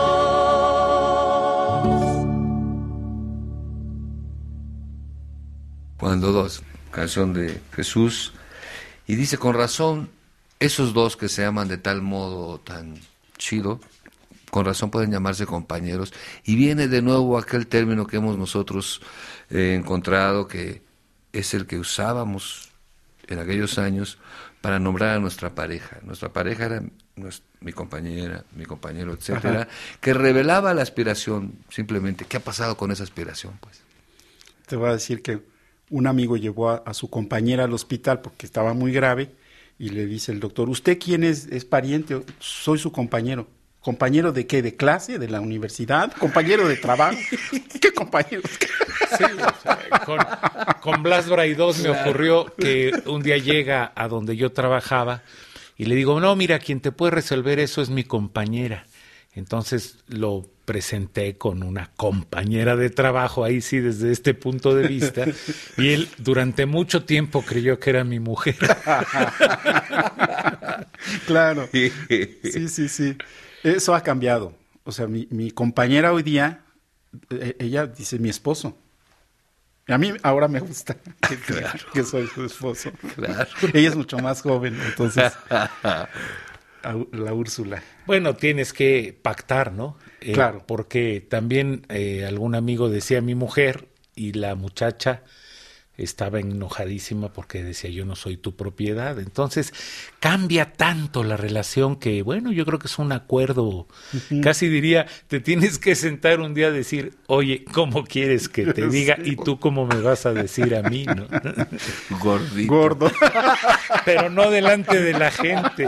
Cuando dos, canción de Jesús, y dice con razón, esos dos que se aman de tal modo tan chido, con razón pueden llamarse compañeros, y viene de nuevo aquel término que hemos nosotros encontrado, que es el que usábamos en aquellos años para nombrar a nuestra pareja. Nuestra pareja era mi compañera, mi compañero, etcétera, ajá, que revelaba la aspiración, simplemente. ¿Qué ha pasado con esa aspiración, pues? Te voy a decir que un amigo llevó a su compañera al hospital porque estaba muy grave y le dice el doctor, ¿usted quién es? ¿Es pariente? Soy su compañero. ¿Compañero de qué? ¿De clase? ¿De la universidad? ¿Compañero de trabajo? ¿Qué compañero? Sí, o sea, con Blas Braidós me ocurrió que un día llega a donde yo trabajaba y le digo, no, mira, quien te puede resolver eso es mi compañera. Entonces lo presenté con una compañera de trabajo, ahí sí, desde este punto de vista, y él durante mucho tiempo creyó que era mi mujer. Claro, sí. Eso ha cambiado. O sea, mi compañera hoy día ella dice mi esposo. A mí ahora me gusta que soy su esposo. Claro. Ella es mucho más joven, entonces la Úrsula. Bueno, tienes que pactar, ¿no? Claro. Porque también algún amigo decía mi mujer y la muchacha estaba enojadísima porque decía yo no soy tu propiedad. Entonces cambia tanto la relación que, bueno, yo creo que es un acuerdo. Casi diría, te tienes que sentar un día a decir, oye, ¿cómo quieres que te diga? Y tú cómo me vas a decir a mí, ¿no? Gordito. Gordo. Pero no delante de la gente.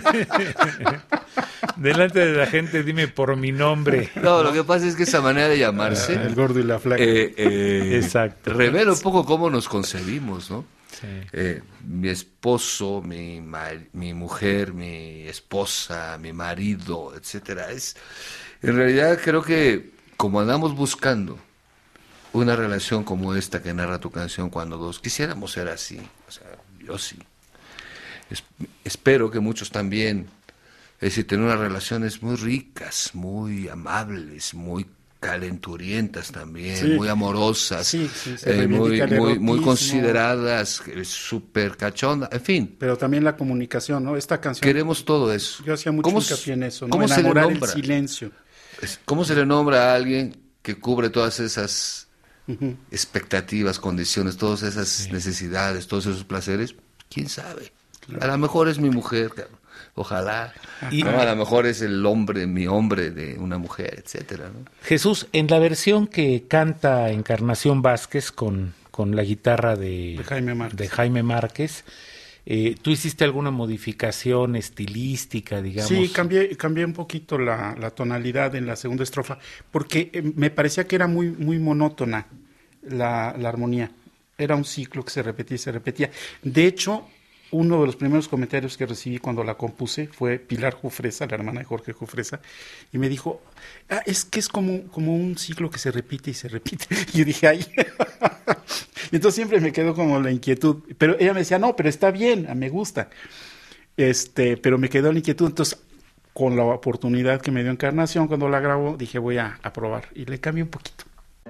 Delante de la gente dime por mi nombre. No, lo que pasa es que esa manera de llamarse El gordo y la flaca. Exacto. revela un poco cómo nos concebimos, ¿no? Sí. Mi esposo, mi mujer, mi esposa, mi marido, etcétera. En realidad creo que como andamos buscando una relación como esta que narra tu canción, cuando dos quisiéramos ser así, o sea, yo sí. Espero que muchos también. Es decir, tener unas relaciones muy ricas, muy amables, muy calenturientas también, Sí. muy amorosas, Sí, se reivindica el muy erotismo. consideradas, súper cachonda, en fin, Pero también la comunicación, ¿no? Esta canción. queremos todo eso. Yo hacía mucho ¿Cómo hincapié en eso, ¿no? ¿Cómo se le Enamorar el nombra? silencio. ¿Cómo se le nombra a alguien que cubre todas esas Ujú. expectativas, condiciones, todas esas necesidades, todos esos placeres? ¿Quién sabe? A lo mejor es mi mujer, cabrón. Ojalá. Y- ¿no? A lo mejor es el hombre, mi hombre de una mujer, etcétera, ¿no? Jesús, en la versión que canta Encarnación Vázquez con la guitarra de Jaime Márquez, ¿tú hiciste alguna modificación estilística, digamos? Sí, cambié un poquito la tonalidad en la segunda estrofa, porque me parecía que era muy monótona la armonía. Era un ciclo que se repetía y se repetía. De hecho, uno de los primeros comentarios que recibí cuando la compuse fue Pilar Jufresa, la hermana de Jorge Jufresa, y me dijo, es que es como un ciclo que se repite y se repite. Y yo dije, ay. Y entonces siempre me quedó como la inquietud. Pero ella me decía, no, pero está bien, me gusta. Pero me quedó la inquietud. Entonces, con la oportunidad que me dio Encarnación cuando la grabó, dije, voy a probar. Y le cambié un poquito.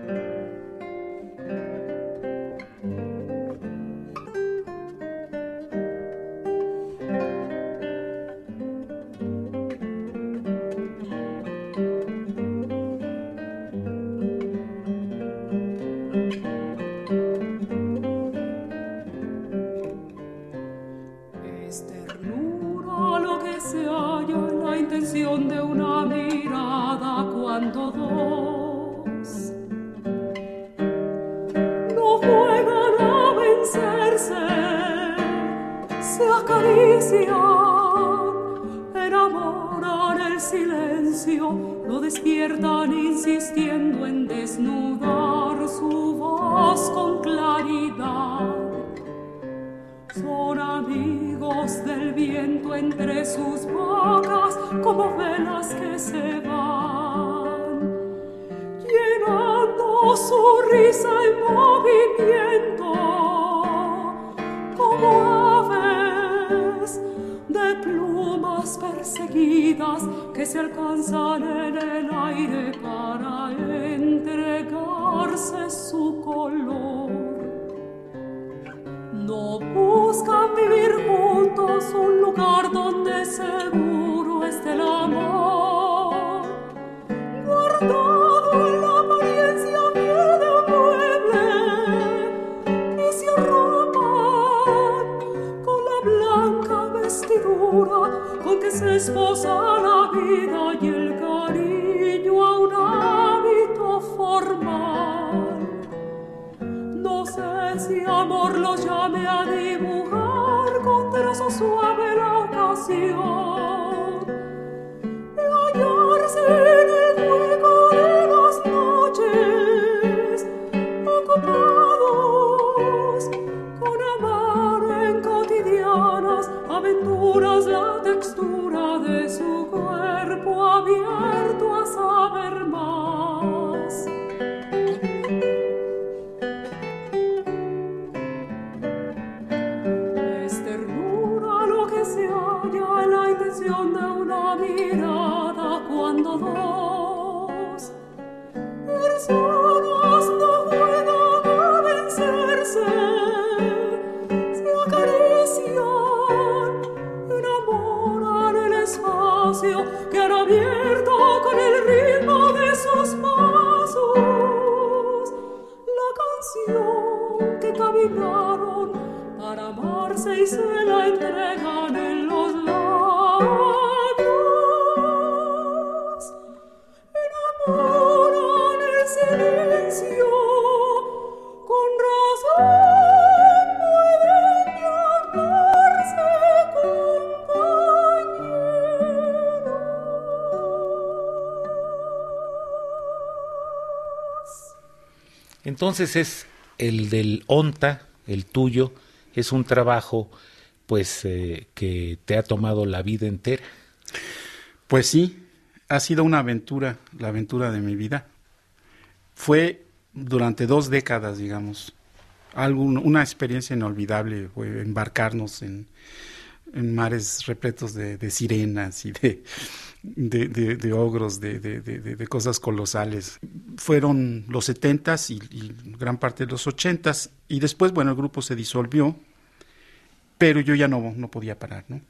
Es ternura lo que se halla en la intención de una mirada cuando dos no juegan a vencerse, se acarician, enamoran el silencio, lo despiertan insistiendo en desnudar su voz con claridad. Son amigos del viento entre sus bocas, como velas que se van, llenando su risa en movimiento, como aves de plumas perseguidas que se alcanzan en el aire para entregarse su color. No buscan vivir juntos un lugar donde seguro esté el amor, guardado en la apariencia viene mueble, y se arropan con la blanca vestidura con que se esposa la vida y el cariño a un hábito formal. No sé si amor los llame a dibujar con trazo suave la ocasión de hallarse en el juego de las noches, ocupados con amar en cotidianas aventuras, la textura de su cuerpo abierto a saber más. Entonces es el del ONTA, el tuyo, es un trabajo pues que te ha tomado la vida entera. Pues sí, ha sido una aventura, la aventura de mi vida. Fue durante 2 décadas, digamos, una experiencia inolvidable, fue embarcarnos en mares repletos de sirenas y de ogros, de cosas colosales. Fueron los 70s y gran parte de los 80s, y después, bueno, el grupo se disolvió, pero yo ya no podía parar, ¿no?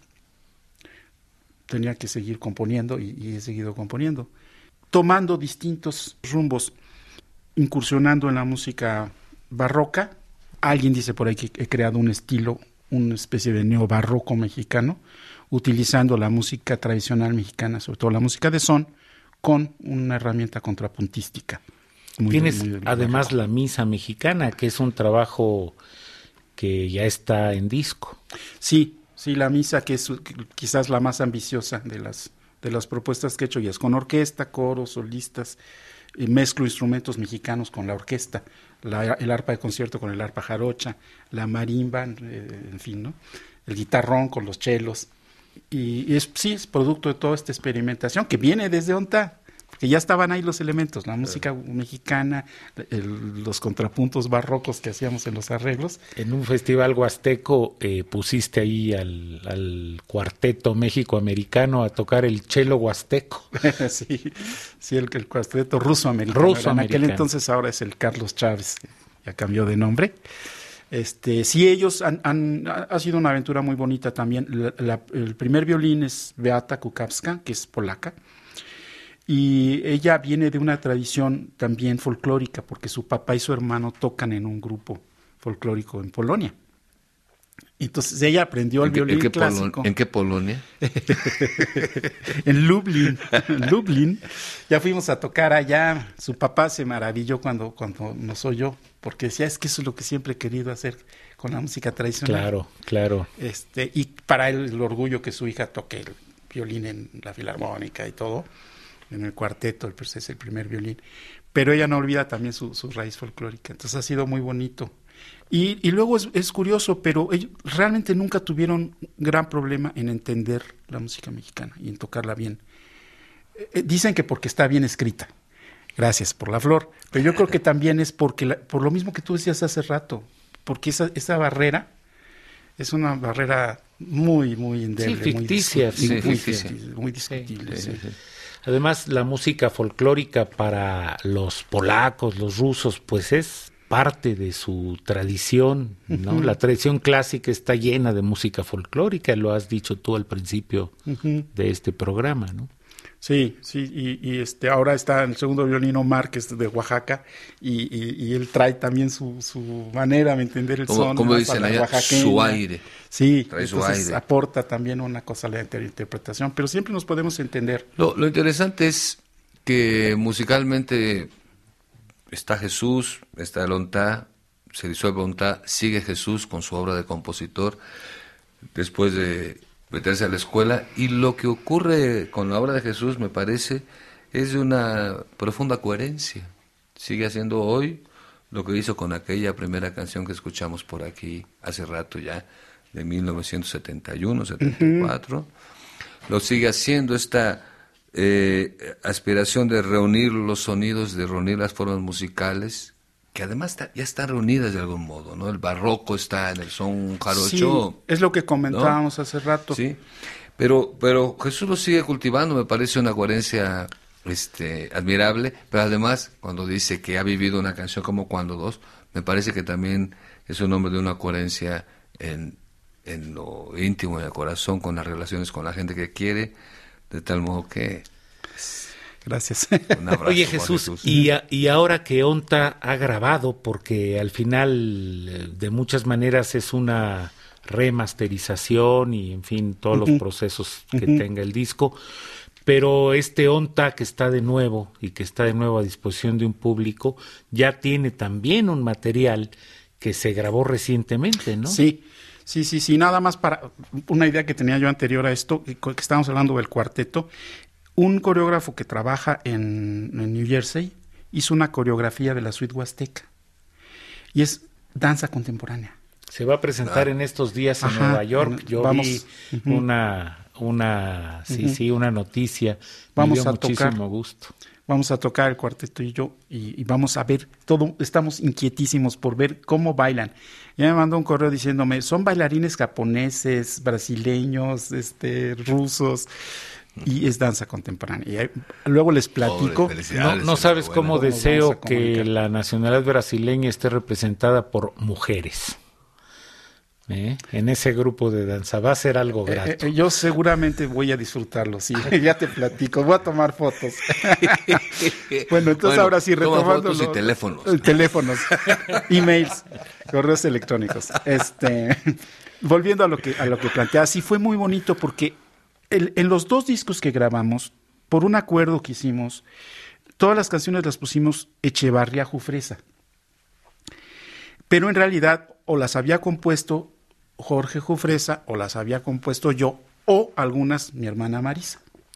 Tenía que seguir componiendo y he seguido componiendo, tomando distintos rumbos, incursionando en la música barroca. Alguien dice por ahí que he creado un estilo, una especie de neobarroco mexicano, utilizando la música tradicional mexicana, sobre todo la música de son, con una herramienta contrapuntística. Tienes además la misa mexicana, que es un trabajo que ya está en disco. Sí, la misa, que es quizás la más ambiciosa de las propuestas que he hecho, y es con orquesta, coros, solistas, y mezclo instrumentos mexicanos con la orquesta, el arpa de concierto con el arpa jarocha, la marimba, en fin, ¿no? El guitarrón con los chelos, y es producto de toda esta experimentación que viene desde ONTA, porque ya estaban ahí los elementos, la música mexicana, los contrapuntos barrocos que hacíamos en los arreglos. En un festival huasteco pusiste ahí al cuarteto México-americano a tocar el chelo huasteco. sí, el cuarteto ruso-americano. En aquel entonces, ahora es el Carlos Chávez, ya cambió de nombre. Sí, ellos ha sido una aventura muy bonita también. El primer violín es Beata Kukawska, que es polaca, y ella viene de una tradición también folclórica, porque su papá y su hermano tocan en un grupo folclórico en Polonia. Entonces ella aprendió el violín clásico. ¿En qué Polonia? En Lublin. Ya fuimos a tocar allá. Su papá se maravilló cuando nos oyó, porque decía, es que eso es lo que siempre he querido hacer con la música tradicional. Claro. Y para él el orgullo que su hija toque el violín en la filarmónica y todo, en el cuarteto, es el primer violín. Pero ella no olvida también su raíz folclórica. Entonces ha sido muy bonito. Y luego es curioso, pero ellos realmente nunca tuvieron gran problema en entender la música mexicana y en tocarla bien. Dicen que porque está bien escrita. Gracias por la flor. Pero yo creo que también es por lo mismo que tú decías hace rato, porque esa barrera es una barrera muy, muy endeble. Sí, ficticia. Muy discutible. Sí. Además, la música folclórica para los polacos, los rusos, pues es parte de su tradición, ¿no? La tradición clásica está llena de música folclórica, lo has dicho tú al principio de este programa, ¿no? Sí, y ahora está el segundo violín Omar, que es de Oaxaca, y él trae también su manera de entender el son. Como dicen allá, su aire. Sí, trae su entonces aire. Aporta también una cosa a la interpretación, pero siempre nos podemos entender. Lo interesante es que musicalmente está Jesús, está el ONTA, se disuelve ONTA, sigue Jesús con su obra de compositor, después de meterse a la escuela, y lo que ocurre con la obra de Jesús, me parece, es de una profunda coherencia. Sigue haciendo hoy lo que hizo con aquella primera canción que escuchamos por aquí hace rato ya, de 1971, 74. Lo sigue haciendo esta aspiración de reunir los sonidos, de reunir las formas musicales, que además ya están reunidas de algún modo, ¿no? El barroco está en el son jarocho. Sí, es lo que comentábamos, ¿no? Hace rato. Sí, pero Jesús lo sigue cultivando, me parece una coherencia admirable, pero además cuando dice que ha vivido una canción como Cuando Dos, me parece que también es un hombre de una coherencia en lo íntimo, en el corazón, con las relaciones con la gente que quiere, de tal modo que... Gracias. Un abrazo. Oye, Jesús, y ahora que ONTA ha grabado, porque al final de muchas maneras es una remasterización y en fin, todos los procesos que tenga el disco, pero este ONTA que está de nuevo y que está de nuevo a disposición de un público, ya tiene también un material que se grabó recientemente, ¿no? Sí, nada más para una idea que tenía yo anterior a esto, que estábamos hablando del cuarteto. Un coreógrafo que trabaja en New Jersey hizo una coreografía de la suite huasteca y es danza contemporánea. Se va a presentar en estos días en Nueva York. Yo vi una noticia. Vamos me dio a muchísimo tocar. gusto. Vamos a tocar el cuarteto y yo y vamos a ver todo. Estamos inquietísimos por ver cómo bailan. Ya me mandó un correo diciéndome, son bailarines japoneses, brasileños, rusos, y es danza contemporánea. Y luego les platico. No sabes cómo deseo que comunicar. la nacionalidad brasileña esté representada por mujeres. En ese grupo de danza va a ser algo grato. Yo seguramente voy a disfrutarlo, sí, ya te platico, voy a tomar fotos. Bueno, entonces ahora sí, retomando fotos y teléfonos. Teléfonos, emails, correos electrónicos. Volviendo a lo que planteaba, sí fue muy bonito porque en los 2 discos que grabamos, por un acuerdo que hicimos, todas las canciones las pusimos Echevarría Jufresa. Pero en realidad o las había compuesto Jorge Jufresa o las había compuesto yo o algunas mi hermana Marisa.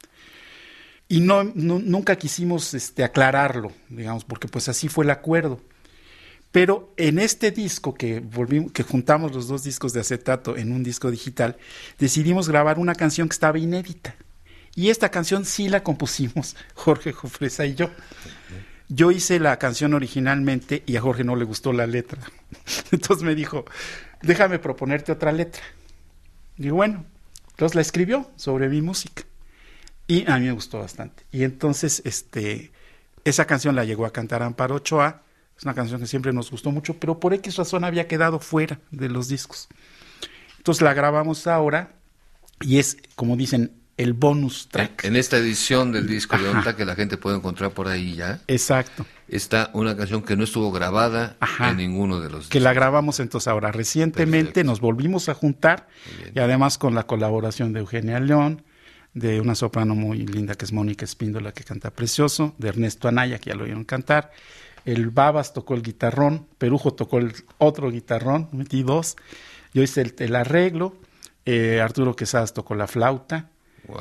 Y nunca quisimos aclararlo, digamos, porque pues así fue el acuerdo. Pero en este disco que juntamos los 2 discos de acetato en un disco digital, decidimos grabar una canción que estaba inédita. Y esta canción sí la compusimos Jorge Jufresa y yo. Yo hice la canción originalmente y a Jorge no le gustó la letra. Entonces me dijo, déjame proponerte otra letra. Digo, bueno, entonces la escribió sobre mi música. Y a mí me gustó bastante. Y entonces esa canción la llegó a cantar Amparo Ochoa. Es una canción que siempre nos gustó mucho, pero por X razón había quedado fuera de los discos. Entonces la grabamos ahora y es, como dicen, el bonus track. En esta edición del disco de Onta, que la gente puede encontrar por ahí ya. Exacto. Está una canción que no estuvo grabada en ninguno de los discos. Que la grabamos entonces ahora. Recientemente Perfecto. Nos volvimos a juntar y además con la colaboración de Eugenia León, de una soprano muy linda que es Mónica Espíndola, que canta precioso, de Ernesto Anaya, que ya lo oyeron cantar. El Babas tocó el guitarrón, Perujo tocó el otro guitarrón, metí 2. Yo hice el arreglo, Arturo Quesadas tocó la flauta. Wow.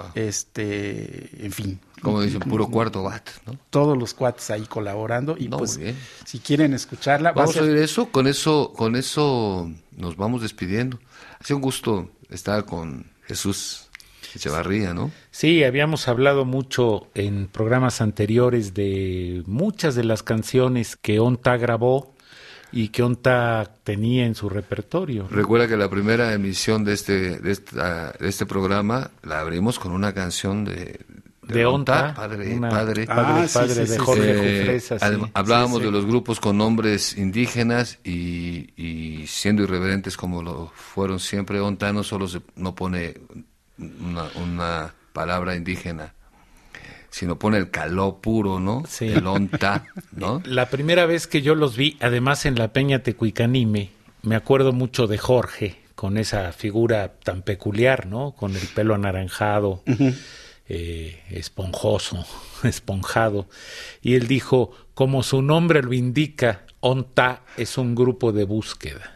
En fin. Como dicen, puro cuarto bat, ¿no? Todos los cuates ahí colaborando y No, pues muy bien. si quieren escucharla. Vamos a oír eso, con eso nos vamos despidiendo. Ha sido un gusto estar con Jesús Echevarría, ¿no? Sí, habíamos hablado mucho en programas anteriores de muchas de las canciones que Onta grabó y que Onta tenía en su repertorio. Recuerda que la primera emisión de este programa la abrimos con una canción de Onta, padre de Jorge Jufresa. Hablábamos de los grupos con nombres indígenas y siendo irreverentes como lo fueron siempre, Onta no solo no pone una palabra indígena, sino pone el caló puro, ¿no? Sí. El Onta, ¿no? La primera vez que yo los vi, además en la Peña Tecuicanime, me acuerdo mucho de Jorge, con esa figura tan peculiar, ¿no? Con el pelo anaranjado, esponjado. Y él dijo, como su nombre lo indica, Onta es un grupo de búsqueda.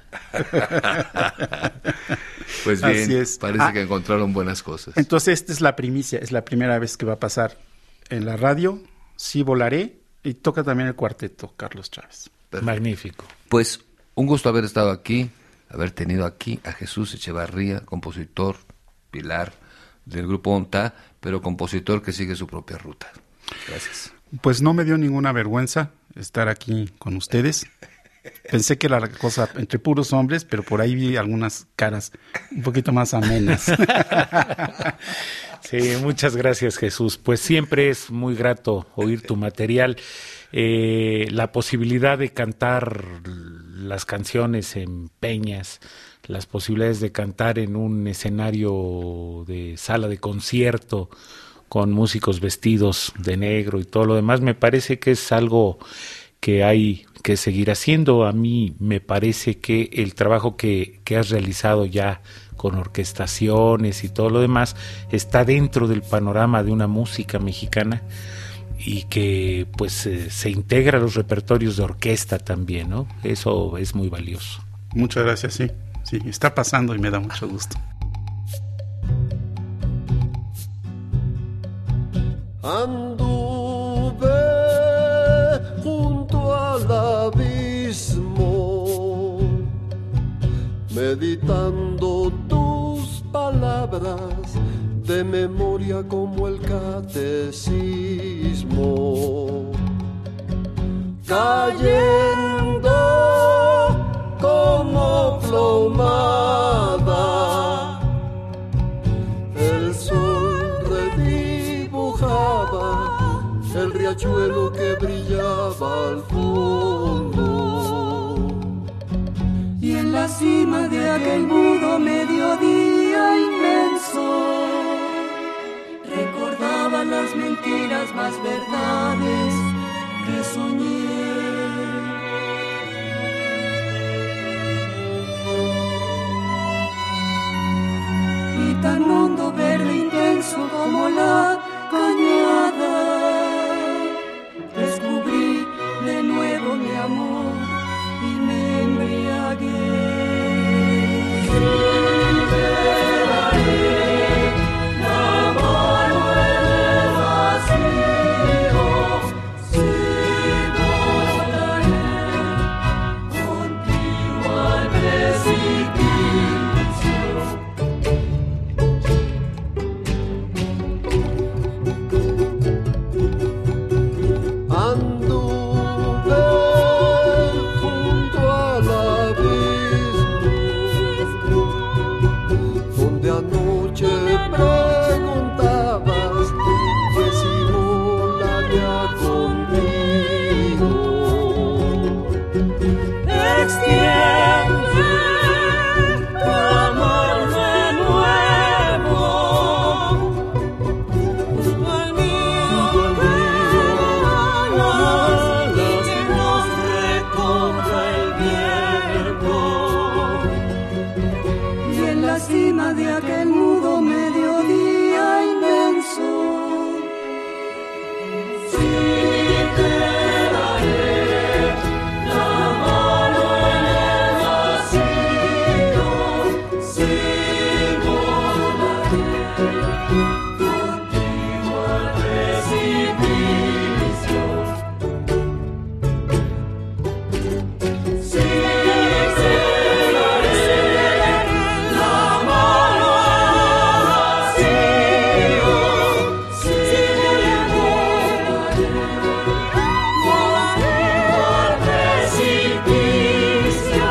Pues bien, Así es. parece que encontraron buenas cosas. Entonces esta es la primicia, es la primera vez que va a pasar en la radio. Sí volaré y toca también el cuarteto Carlos Chávez. Perfecto. Magnífico. Pues un gusto haber estado aquí, haber tenido aquí a Jesús Echevarría, compositor, pilar del grupo Onta, pero compositor que sigue su propia ruta. Gracias. Pues no me dio ninguna vergüenza estar aquí con ustedes. Pensé que era la cosa entre puros hombres, pero por ahí vi algunas caras un poquito más amenas. Sí, muchas gracias, Jesús. Pues siempre es muy grato oír tu material. La posibilidad de cantar las canciones en peñas, las posibilidades de cantar en un escenario de sala de concierto con músicos vestidos de negro y todo lo demás, me parece que es algo que hay que seguir haciendo. A mí me parece que el trabajo que has realizado ya con orquestaciones y todo lo demás está dentro del panorama de una música mexicana y que pues se integra a los repertorios de orquesta también, ¿no? Eso es muy valioso. Muchas gracias, sí, está pasando y me da mucho gusto. Anduve junto al abismo meditando tus palabras de memoria como el catecismo, cayendo como plomada, el sol redibujaba el riachuelo que brillaba al fondo. Y en la cima de aquel mudo mediodía inmenso, recordaba las mentiras más verdades que soñé. Y tan hondo, verde, intenso como la cañada, descubrí de nuevo mi amor y me embriagué. La mano en el vacío, si volaré contigo al precipicio. Anduve junto al abismo, donde anoche preguntabas que si volaría conmigo. Extiende tu amor de nuevo al mío, y que nos recorra el viento. Y en la cima de aquel mudo mediodía inmenso, sí te daré la mano en el vacío, sí volaré contigo al precipicio. Sí te daré la mano en el vacío, sí volaré contigo al precipicio.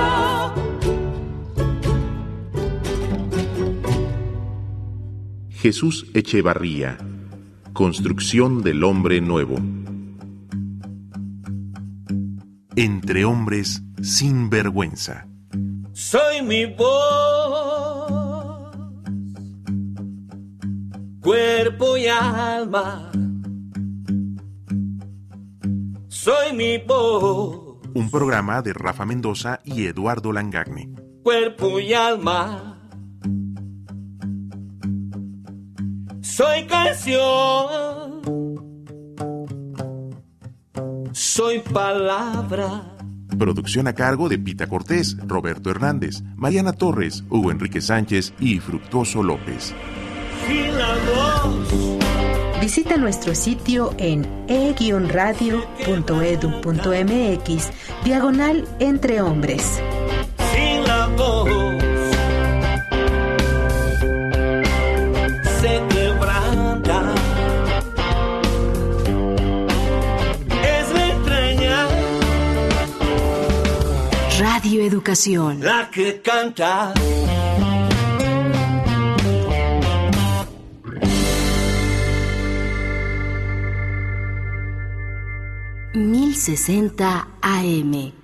Jesús Echevarría. Construcción del hombre nuevo. Entre hombres sin vergüenza. Soy mi voz, cuerpo y alma. Soy mi voz, Un programa de Rafa Mendoza y Eduardo Langagne. cuerpo y alma. Soy canción, soy palabra. Producción a cargo de Pita Cortés, Roberto Hernández, Mariana Torres, Hugo Enrique Sánchez y Fructuoso López. Y la voz. Visita nuestro sitio en e-radio.edu.mx/Entre Hombres. Sin la voz se quebranta. Es la extraña Radio Educación. la que canta. 1060 AM.